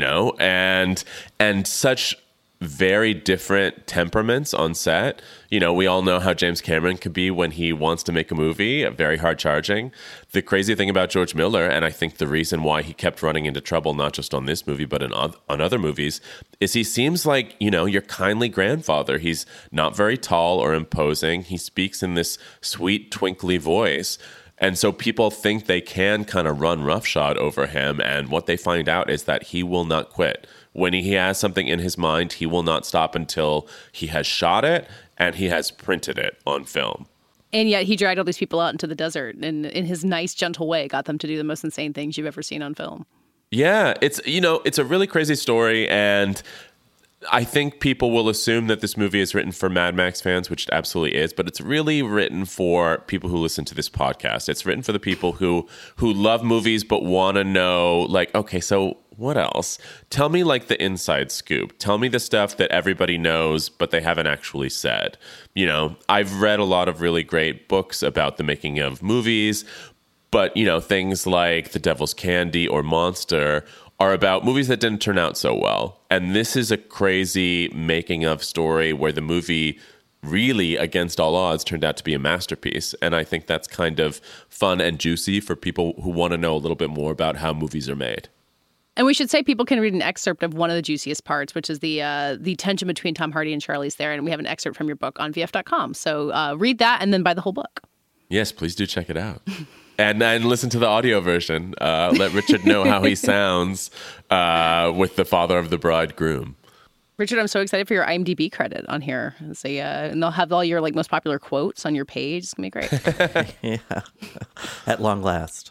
and such very different temperaments on set. We all know how James Cameron could be when he wants to make a movie, very hard charging. The crazy thing about George Miller, and I think the reason why he kept running into trouble, not just on this movie, but on other movies, is he seems like, your kindly grandfather. He's not very tall or imposing. He speaks in this sweet, twinkly voice. And so people think they can kind of run roughshod over him. And what they find out is that he will not quit. When he has something in his mind, he will not stop until he has shot it and he has printed it on film. And yet he dragged all these people out into the desert and in his nice, gentle way got them to do the most insane things you've ever seen on film. Yeah, it's a really crazy story. And I think people will assume that this movie is written for Mad Max fans, which it absolutely is, but it's really written for people who listen to this podcast. It's written for the people who love movies but want to know, like, okay, so What else? Tell me like the inside scoop. Tell me the stuff that everybody knows, but they haven't actually said. You know, I've read a lot of really great books about the making of movies, but, you know, things like The Devil's Candy or Monster are about movies that didn't turn out so well. And this is a crazy making of story where the movie really, against all odds, turned out to be a masterpiece. And I think that's kind of fun and juicy for people who want to know a little bit more about how movies are made. And we should say people can read an excerpt of one of the juiciest parts, which is the tension between Tom Hardy and Charlize Theron. And we have an excerpt from your book on VF.com. So read that and then buy the whole book. Yes, please do check it out. And listen to the audio version. Let Richard know how he sounds with the father of the bridegroom. Richard, I'm so excited for your IMDb credit on here. And they'll have all your like most popular quotes on your page. It's going to be great. Yeah, at long last.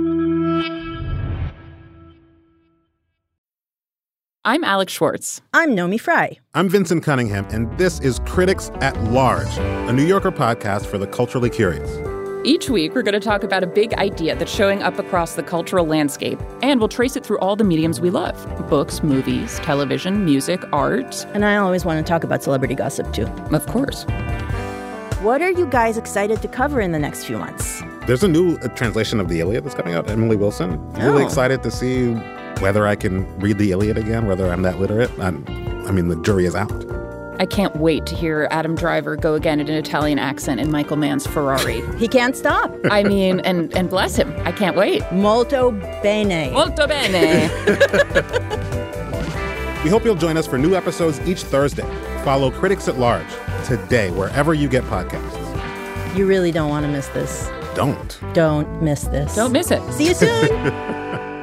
I'm Alex Schwartz. I'm Nomi Fry. I'm Vincent Cunningham, and this is Critics at Large, a New Yorker podcast for the culturally curious. Each week, we're going to talk about a big idea that's showing up across the cultural landscape, and we'll trace it through all the mediums we love. Books, movies, television, music, art. And I always want to talk about celebrity gossip, too. Of course. What are you guys excited to cover in the next few months? There's a new translation of the Iliad that's coming out, Emily Wilson. Really excited to see whether I can read the Iliad again, whether I'm that literate. I mean, the jury is out. I can't wait to hear Adam Driver go again in an Italian accent in Michael Mann's Ferrari. He can't stop. I mean, and bless him. I can't wait. Molto bene. Molto bene. We hope you'll join us for new episodes each Thursday. Follow Critics at Large today, wherever you get podcasts. You really don't want to miss this. Don't miss this. Don't miss it. See you soon.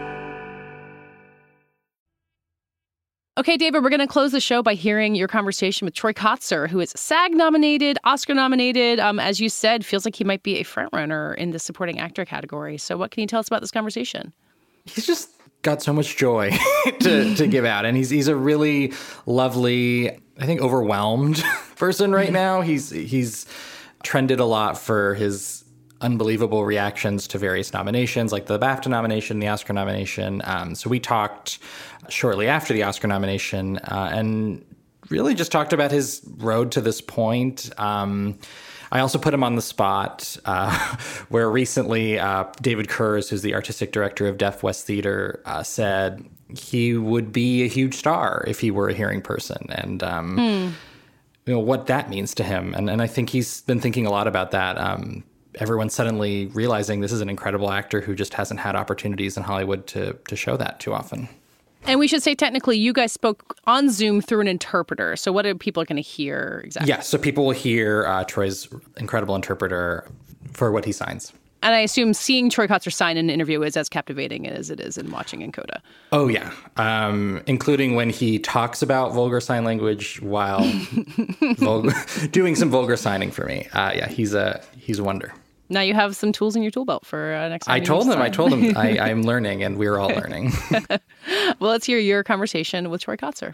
Okay, David, we're going to close the show by hearing your conversation with Troy Kotsur, who is SAG-nominated, Oscar-nominated. As you said, feels like he might be a frontrunner in the supporting actor category. So what can you tell us about this conversation? He's just got so much joy to give out. And he's a really lovely, I think, overwhelmed person right now. He's trended a lot for his unbelievable reactions to various nominations, like the BAFTA nomination, the Oscar nomination. So we talked shortly after the Oscar nomination and really just talked about his road to this point. I also put him on the spot where recently David Kurz, who's the artistic director of Deaf West Theater, said he would be a huge star if he were a hearing person. And you know what that means to him. And I think he's been thinking a lot about that. Everyone's suddenly realizing this is an incredible actor who just hasn't had opportunities in Hollywood to show that too often. And we should say, technically, you guys spoke on Zoom through an interpreter. So what are people going to hear exactly? Yeah, so people will hear Troy's incredible interpreter for what he signs. And I assume seeing Troy Kotsur sign in an interview is as captivating as it is in watching in Coda. Oh, yeah. Including when he talks about vulgar sign language while doing some vulgar signing for me. Yeah, he's a wonder. Now you have some tools in your tool belt for next time. I told him I'm learning, and we're all learning. Well, let's hear your conversation with Troy Kotsur.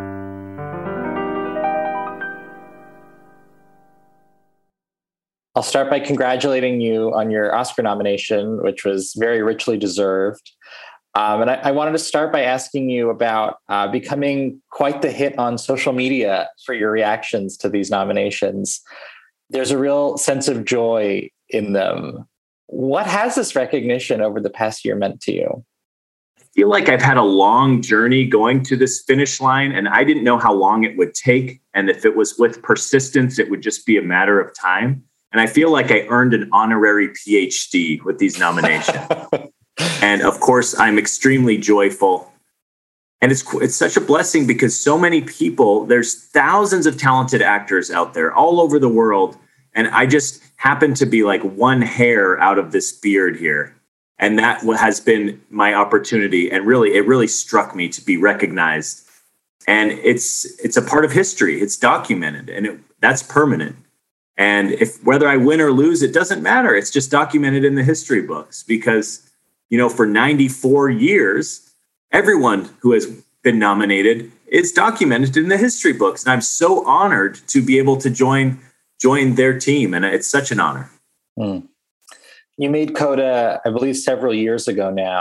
I'll start by congratulating you on your Oscar nomination, which was very richly deserved. And I wanted to start by asking you about becoming quite the hit on social media for your reactions to these nominations. There's a real sense of joy in them. What has this recognition over the past year meant to you? I feel like I've had a long journey going to this finish line, and I didn't know how long it would take. And if it was with persistence, it would just be a matter of time. And I feel like I earned an honorary PhD with these nominations. And of course, I'm extremely joyful. And it's such a blessing because so many people, there's thousands of talented actors out there all over the world. And I just happen to be like one hair out of this beard here. And that has been my opportunity. And really, it really struck me to be recognized. And it's a part of history. It's documented, and that's permanent. And if whether I win or lose, it doesn't matter. It's just documented in the history books because, you know, for 94 years, everyone who has been nominated is documented in the history books. And I'm so honored to be able to join their team. And it's such an honor. You made Coda, I believe, several years ago now.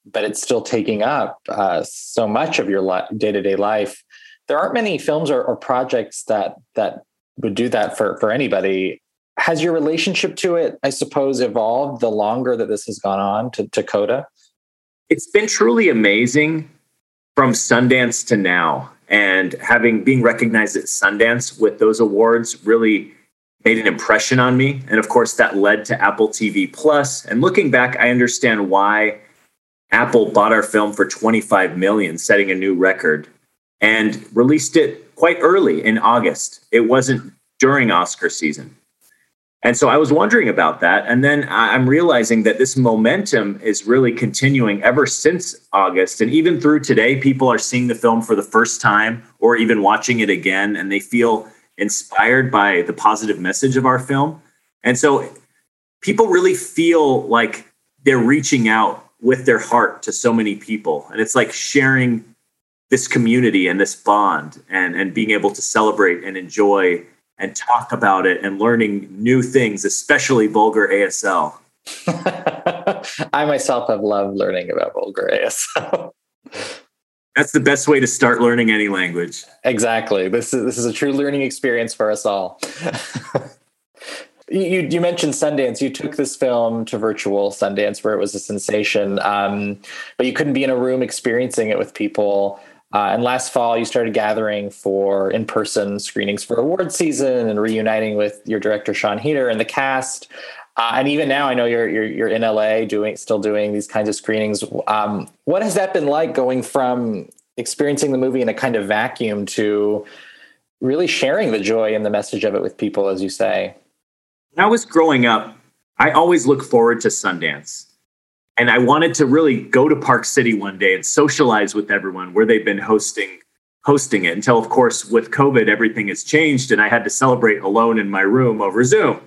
but it's still taking up so much of your day-to-day life. There aren't many films or projects that would do that for anybody. Has your relationship to it, I suppose, evolved the longer that this has gone on to Coda? It's been truly amazing from Sundance to now. And being recognized at Sundance with those awards really made an impression on me. And of course, that led to Apple TV Plus. And looking back, I understand why Apple bought our film for $25 million, setting a new record, and released it quite early in August. It wasn't during Oscar season. And so I was wondering about that. And then I'm realizing that this momentum is really continuing ever since August. And even through today, people are seeing the film for the first time or even watching it again, and they feel inspired by the positive message of our film. And so people really feel like they're reaching out with their heart to so many people. And it's like sharing this community and this bond and being able to celebrate and enjoy and talk about it and learning new things, especially vulgar ASL. I myself have loved learning about vulgar ASL. That's the best way to start learning any language. Exactly. This is a true learning experience for us all. You mentioned Sundance. You took this film to virtual Sundance where it was a sensation, but you couldn't be in a room experiencing it with people. And last fall, you started gathering for in-person screenings for award season and reuniting with your director, Sean Heder, and the cast. And even now, I know you're in LA still doing these kinds of screenings. What has that been like, going from experiencing the movie in a kind of vacuum to really sharing the joy and the message of it with people, as you say? When I was growing up, I always looked forward to Sundance. And I wanted to really go to Park City one day and socialize with everyone where they've been hosting it until, of course, with COVID, everything has changed and I had to celebrate alone in my room over Zoom.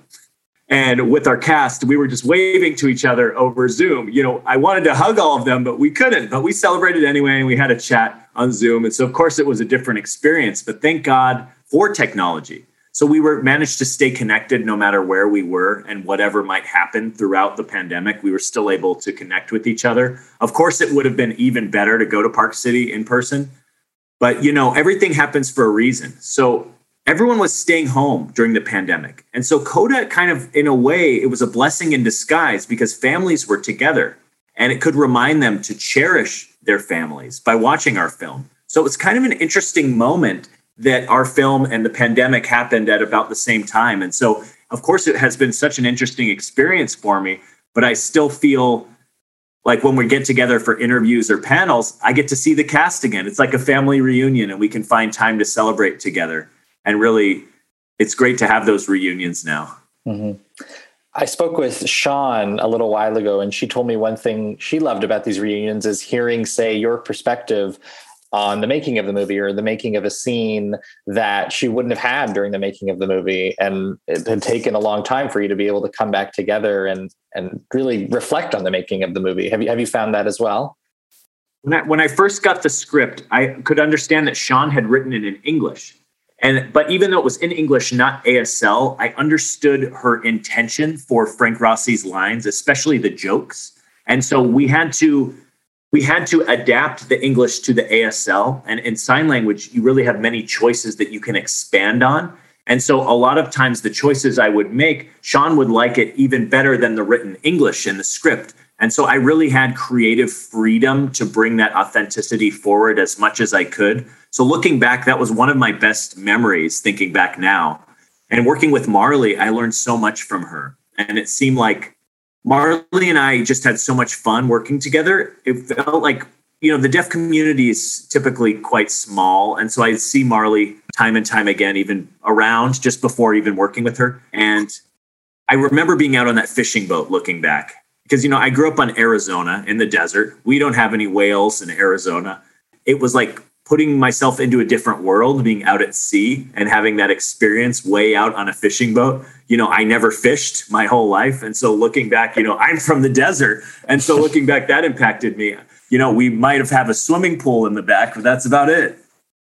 And with our cast, we were just waving to each other over Zoom. You know, I wanted to hug all of them, but we couldn't. But we celebrated anyway, and we had a chat on Zoom. And so, of course, it was a different experience. But thank God for technology. So we managed to stay connected no matter where we were and whatever might happen throughout the pandemic. We were still able to connect with each other. Of course, it would have been even better to go to Park City in person. But, you know, everything happens for a reason. So everyone was staying home during the pandemic. And so Coda kind of, in a way, it was a blessing in disguise because families were together and it could remind them to cherish their families by watching our film. So it was kind of an interesting moment that our film and the pandemic happened at about the same time. And so, of course, it has been such an interesting experience for me, but I still feel like when we get together for interviews or panels, I get to see the cast again. It's like a family reunion and we can find time to celebrate together. And really, it's great to have those reunions now. Mm-hmm. I spoke with Sean a little while ago, and she told me one thing she loved about these reunions is hearing, say, your perspective on the making of the movie or the making of a scene that she wouldn't have had during the making of the movie. And it had taken a long time for you to be able to come back together and really reflect on the making of the movie. Have you found that as well? When I first got the script, I could understand that Sean had written it in English. But even though it was in English, not ASL, I understood her intention for Frank Rossi's lines, especially the jokes. And so we had to adapt the English to the ASL. And in sign language, you really have many choices that you can expand on. And so a lot of times the choices I would make, Sean would like it even better than the written English in the script. And so I really had creative freedom to bring that authenticity forward as much as I could. So looking back, that was one of my best memories, thinking back now. And working with Marley, I learned so much from her. And it seemed like Marley and I just had so much fun working together. It felt like, you know, the deaf community is typically quite small. And so I see Marley time and time again, even around just before even working with her. And I remember being out on that fishing boat looking back because, you know, I grew up on Arizona in the desert. We don't have any whales in Arizona. It was like putting myself into a different world, being out at sea and having that experience way out on a fishing boat. You know, I never fished my whole life. And so looking back, you know, I'm from the desert. And so looking back, that impacted me. You know, we might have had a swimming pool in the back, but that's about it.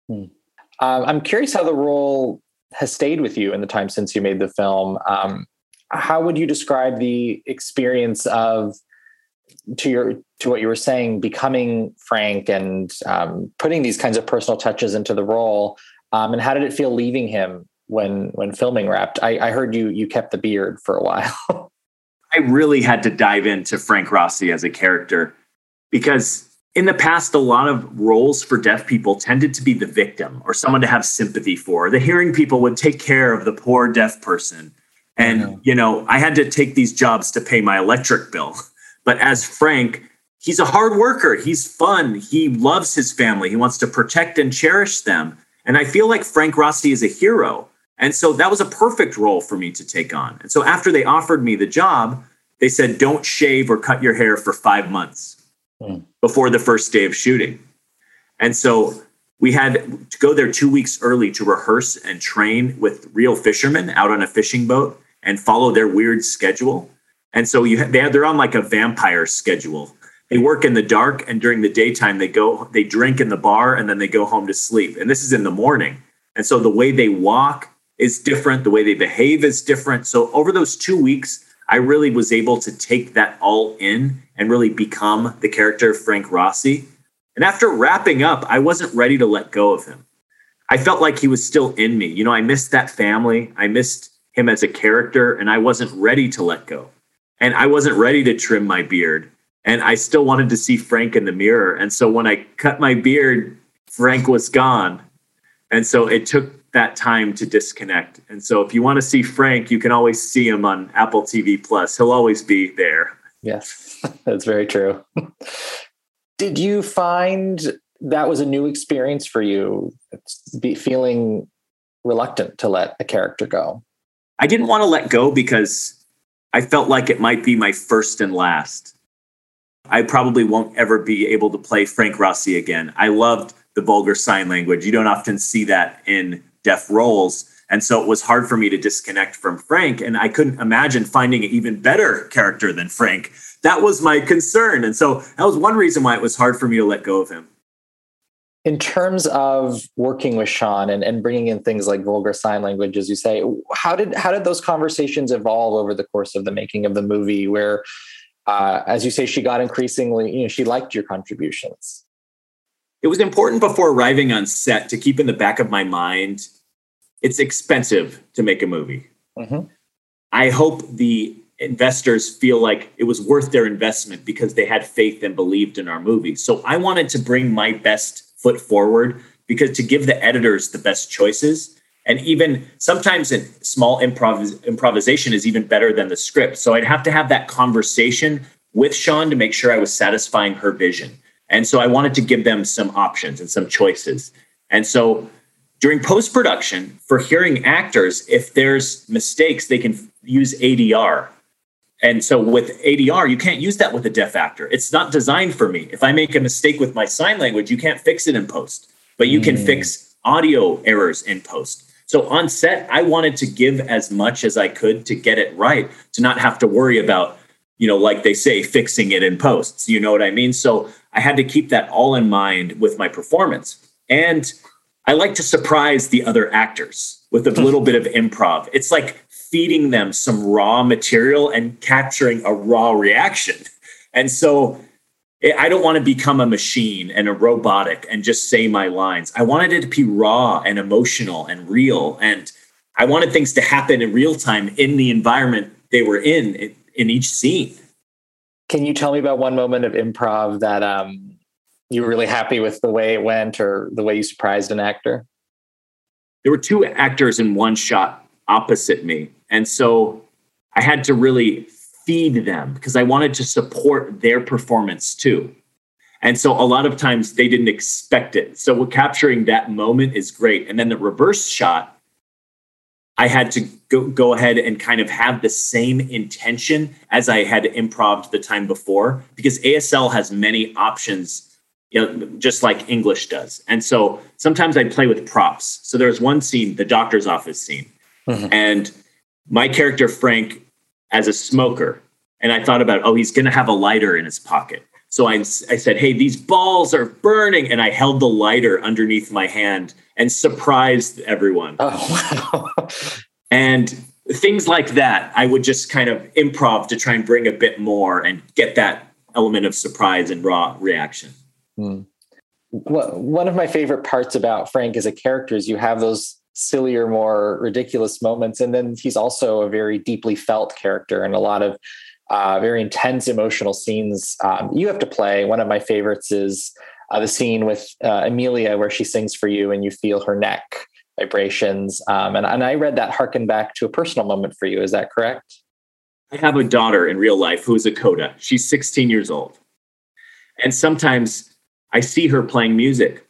I'm curious how the role has stayed with you in the time since you made the film. How would you describe the experience of to what you were saying, becoming Frank and putting these kinds of personal touches into the role. And how did it feel leaving him when filming wrapped? I heard you kept the beard for a while. I really had to dive into Frank Rossi as a character because in the past, a lot of roles for deaf people tended to be the victim or someone to have sympathy for. The hearing people would take care of the poor deaf person. And, I had to take these jobs to pay my electric bill. But as Frank, he's a hard worker. He's fun. He loves his family. He wants to protect and cherish them. And I feel like Frank Rossi is a hero. And so that was a perfect role for me to take on. And so after they offered me the job, they said, don't shave or cut your hair for 5 months before the first day of shooting. And so we had to go there 2 weeks early to rehearse and train with real fishermen out on a fishing boat and follow their weird schedule. And so they're on like a vampire schedule. They work in the dark, and during the daytime, they drink in the bar, and then they go home to sleep. And this is in the morning. And so the way they walk is different. The way they behave is different. So over those 2 weeks, I really was able to take that all in and really become the character of Frank Rossi. And after wrapping up, I wasn't ready to let go of him. I felt like he was still in me. I missed that family. I missed him as a character, and I wasn't ready to let go. And I wasn't ready to trim my beard. And I still wanted to see Frank in the mirror. And so when I cut my beard, Frank was gone. And so it took that time to disconnect. And so if you want to see Frank, you can always see him on Apple TV Plus. He'll always be there. Yes, that's very true. Did you find that was a new experience for you, feeling reluctant to let a character go? I didn't want to let go because I felt like it might be my first and last. I probably won't ever be able to play Frank Rossi again. I loved the vulgar sign language. You don't often see that in deaf roles. And so it was hard for me to disconnect from Frank. And I couldn't imagine finding an even better character than Frank. That was my concern. And so that was one reason why it was hard for me to let go of him. In terms of working with Sean and bringing in things like vulgar sign language, as you say, how did those conversations evolve over the course of the making of the movie where, as you say, she got increasingly, she liked your contributions? It was important before arriving on set to keep in the back of my mind, it's expensive to make a movie. Mm-hmm. I hope the investors feel like it was worth their investment because they had faith and believed in our movie. So I wanted to bring my best foot forward because to give the editors the best choices. And even sometimes a small improvisation is even better than the script. So I'd have to have that conversation with Sean to make sure I was satisfying her vision. And so I wanted to give them some options and some choices. And so during post-production, for hearing actors, if there's mistakes, they can use ADR. And so with ADR, you can't use that with a deaf actor. It's not designed for me. If I make a mistake with my sign language, you can't fix it in post, but you can fix audio errors in post. So on set, I wanted to give as much as I could to get it right, to not have to worry about, like they say, fixing it in post. You know what I mean? So I had to keep that all in mind with my performance. And I like to surprise the other actors with a little bit of improv. It's like feeding them some raw material and capturing a raw reaction. And so I don't want to become a machine and a robotic and just say my lines. I wanted it to be raw and emotional and real. And I wanted things to happen in real time in the environment they were in each scene. Can you tell me about one moment of improv that you were really happy with the way it went or the way you surprised an actor? There were two actors in one shot opposite me. And so I had to really feed them because I wanted to support their performance too. And so a lot of times they didn't expect it. So capturing that moment is great. And then the reverse shot, I had to go ahead and kind of have the same intention as I had improv the time before, because ASL has many options, just like English does. And so sometimes I play with props. So there's one scene, the doctor's office scene, and my character, Frank, as a smoker. And I thought about, he's going to have a lighter in his pocket. So I said, hey, these balls are burning. And I held the lighter underneath my hand and surprised everyone. Oh, wow. And things like that, I would just kind of improv to try and bring a bit more and get that element of surprise and raw reaction. One of my favorite parts about Frank as a character is you have those sillier, more ridiculous moments. And then he's also a very deeply felt character and a lot of very intense emotional scenes you have to play. One of my favorites is the scene with Emilia where she sings for you and you feel her neck vibrations. And I read that harken back to a personal moment for you. Is that correct? I have a daughter in real life who is a coda. She's 16 years old. And sometimes I see her playing music.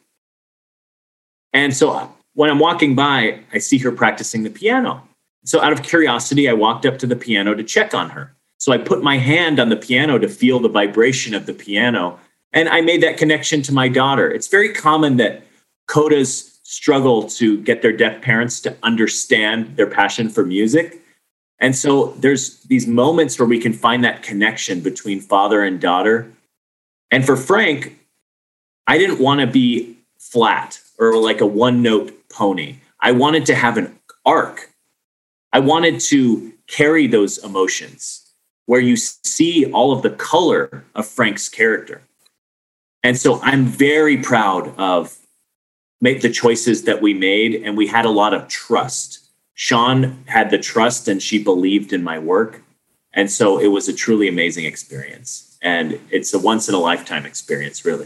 And so when I'm walking by, I see her practicing the piano. So out of curiosity, I walked up to the piano to check on her. So I put my hand on the piano to feel the vibration of the piano. And I made that connection to my daughter. It's very common that codas struggle to get their deaf parents to understand their passion for music. And so there's these moments where we can find that connection between father and daughter. And for Frank, I didn't want to be flat or like a one-note pony. I wanted to have an arc. I wanted to carry those emotions where you see all of the color of Frank's character. And so I'm very proud of the choices that we made, and we had a lot of trust. Sean had the trust and she believed in my work. And so it was a truly amazing experience. And it's a once in a lifetime experience, really.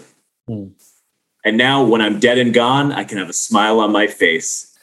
And now when I'm dead and gone, I can have a smile on my face.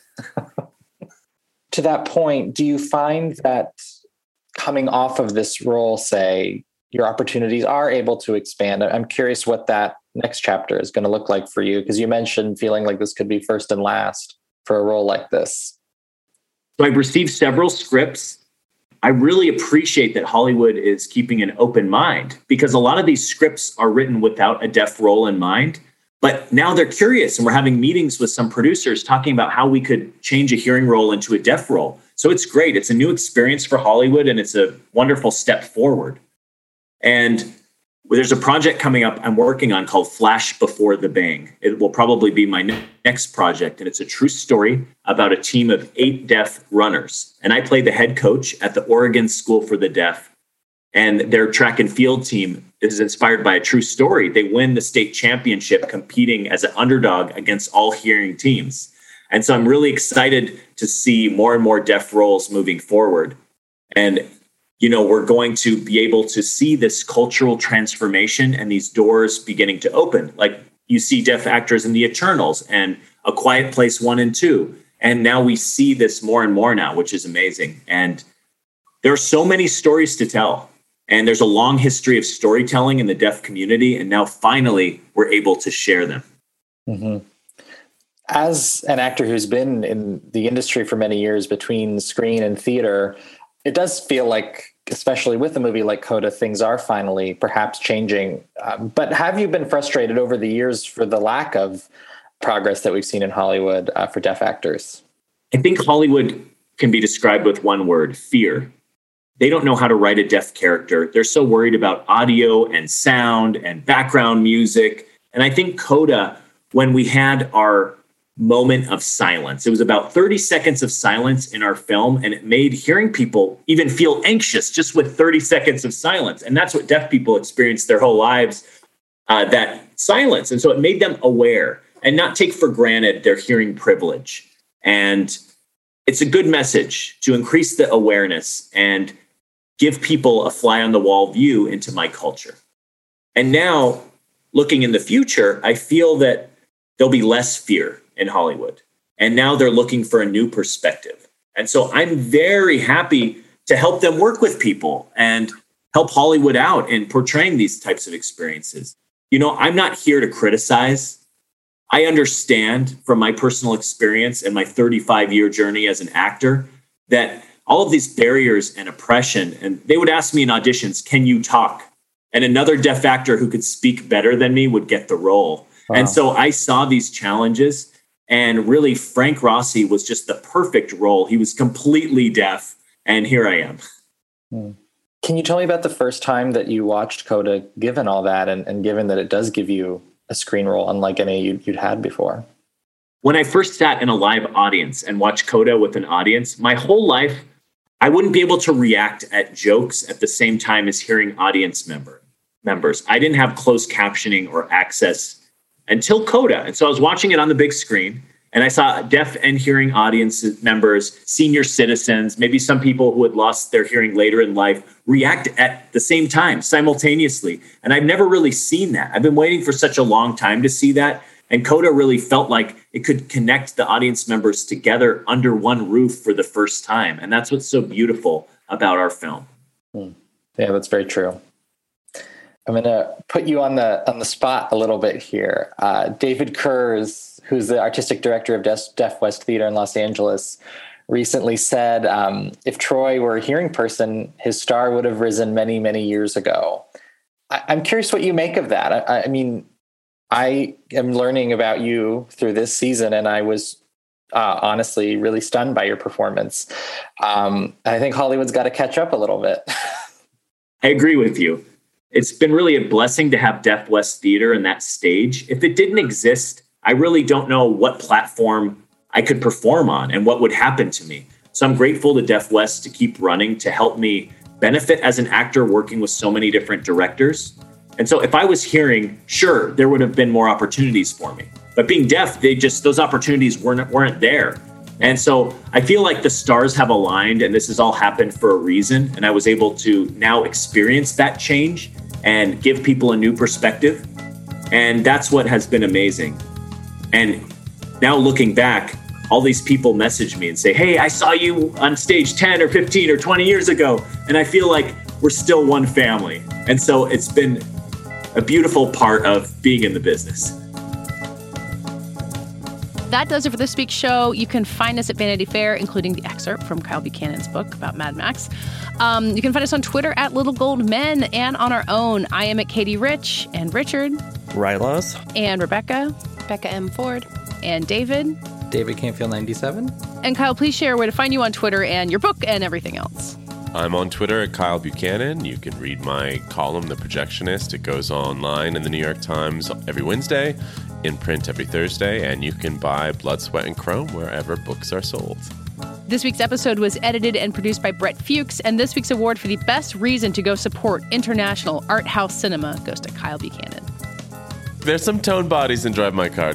To that point, do you find that coming off of this role, say, your opportunities are able to expand? I'm curious what that next chapter is going to look like for you, because you mentioned feeling like this could be first and last for a role like this. So I've received several scripts. I really appreciate that Hollywood is keeping an open mind, because a lot of these scripts are written without a deaf role in mind. But now they're curious, and we're having meetings with some producers talking about how we could change a hearing role into a deaf role. So it's great. It's a new experience for Hollywood, and it's a wonderful step forward. And there's a project coming up I'm working on called Flash Before the Bang. It will probably be my next project, and it's a true story about a team of 8 deaf runners. And I play the head coach at the Oregon School for the Deaf. And their track and field team is inspired by a true story. They win the state championship competing as an underdog against all hearing teams. And so I'm really excited to see more and more deaf roles moving forward. And, you know, we're going to be able to see this cultural transformation and these doors beginning to open. Like you see deaf actors in The Eternals and A Quiet Place 1 and 2. And now we see this more and more now, which is amazing. And there are so many stories to tell. And there's a long history of storytelling in the deaf community. And now finally, we're able to share them. Mm-hmm. As an actor who's been in the industry for many years between screen and theater, it does feel like, especially with a movie like Coda, things are finally perhaps changing. But have you been frustrated over the years for the lack of progress that we've seen in Hollywood for deaf actors? I think Hollywood can be described with one word: fear. They don't know how to write a deaf character. They're so worried about audio and sound and background music. And I think Coda, when we had our moment of silence, it was about 30 seconds of silence in our film, and it made hearing people even feel anxious just with 30 seconds of silence. And that's what deaf people experience their whole lives, that silence. And so it made them aware and not take for granted their hearing privilege. And it's a good message to increase the awareness and give people a fly on the wall view into my culture. And now, looking in the future, I feel that there'll be less fear in Hollywood. And now they're looking for a new perspective. And so I'm very happy to help them work with people and help Hollywood out in portraying these types of experiences. You know, I'm not here to criticize. I understand from my personal experience and my 35-year journey as an actor that all of these barriers and oppression, and they would ask me in auditions, can you talk? And another deaf actor who could speak better than me would get the role. Wow. And so I saw these challenges, and really Frank Rossi was just the perfect role. He was completely deaf, and here I am. Can you tell me about the first time that you watched Coda, given all that, and given that it does give you a screen role unlike any you'd had before? When I first sat in a live audience and watched Coda with an audience, my whole life, I wouldn't be able to react at jokes at the same time as hearing audience member. members. I didn't have closed captioning or access until CODA. And so I was watching it on the big screen, and I saw deaf and hearing audience members, senior citizens, maybe some people who had lost their hearing later in life, react at the same time, simultaneously. And I've never really seen that. I've been waiting for such a long time to see that. And CODA really felt like it could connect the audience members together under one roof for the first time. And that's what's so beautiful about our film. Yeah, that's very true. I'm going to put you on the spot a little bit here. David Kurz, who's the artistic director of Deaf West Theater in Los Angeles, recently said if Troy were a hearing person, his star would have risen many, many years ago. I'm curious what you make of that. I mean, I am learning about you through this season, and I was honestly really stunned by your performance. I think Hollywood's got to catch up a little bit. I agree with you. It's been really a blessing to have Deaf West Theater in that stage. If it didn't exist, I really don't know what platform I could perform on and what would happen to me. So I'm grateful to Deaf West to keep running, to help me benefit as an actor working with so many different directors. And so if I was hearing, sure, there would have been more opportunities for me. But being deaf, those opportunities weren't there. And so I feel like the stars have aligned, and this has all happened for a reason. And I was able to now experience that change and give people a new perspective. And that's what has been amazing. And now looking back, all these people message me and say, hey, I saw you on stage 10 or 15 or 20 years ago. And I feel like we're still one family. And so it's been a beautiful part of being in the business. That does it for this week's show. You can find us at Vanity Fair, including the excerpt from Kyle Buchanan's book about Mad Max. You can find us on Twitter at Little Gold Men and on our own. I am at Katie Rich and Richard. Rylaws. And Rebecca. Becca M. Ford. And David. David Canfield 97. And Kyle, please share where to find you on Twitter and your book and everything else. I'm on Twitter at Kyle Buchanan. You can read my column, The Projectionist. It goes online in the New York Times every Wednesday, in print every Thursday, and you can buy Blood, Sweat, and Chrome wherever books are sold. This week's episode was edited and produced by Brett Fuchs, and this week's award for the best reason to go support international art house cinema goes to Kyle Buchanan. There's some tone bodies in Drive My Car.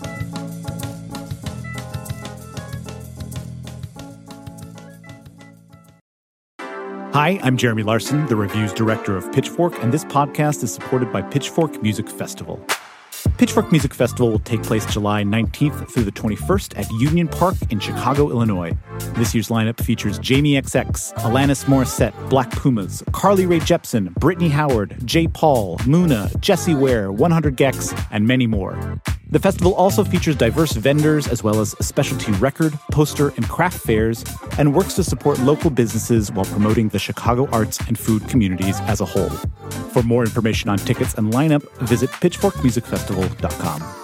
Hi, I'm Jeremy Larson, the reviews director of Pitchfork, and this podcast is supported by Pitchfork Music Festival. Pitchfork Music Festival will take place July 19th through the 21st at Union Park in Chicago, Illinois. This year's lineup features Jamie XX, Alanis Morissette, Black Pumas, Carly Rae Jepsen, Brittany Howard, J. Paul, Muna, Jessie Ware, 100 Gex, and many more. The festival also features diverse vendors as well as specialty record, poster, and craft fairs, and works to support local businesses while promoting the Chicago arts and food communities as a whole. For more information on tickets and lineup, visit pitchforkmusicfestival.com.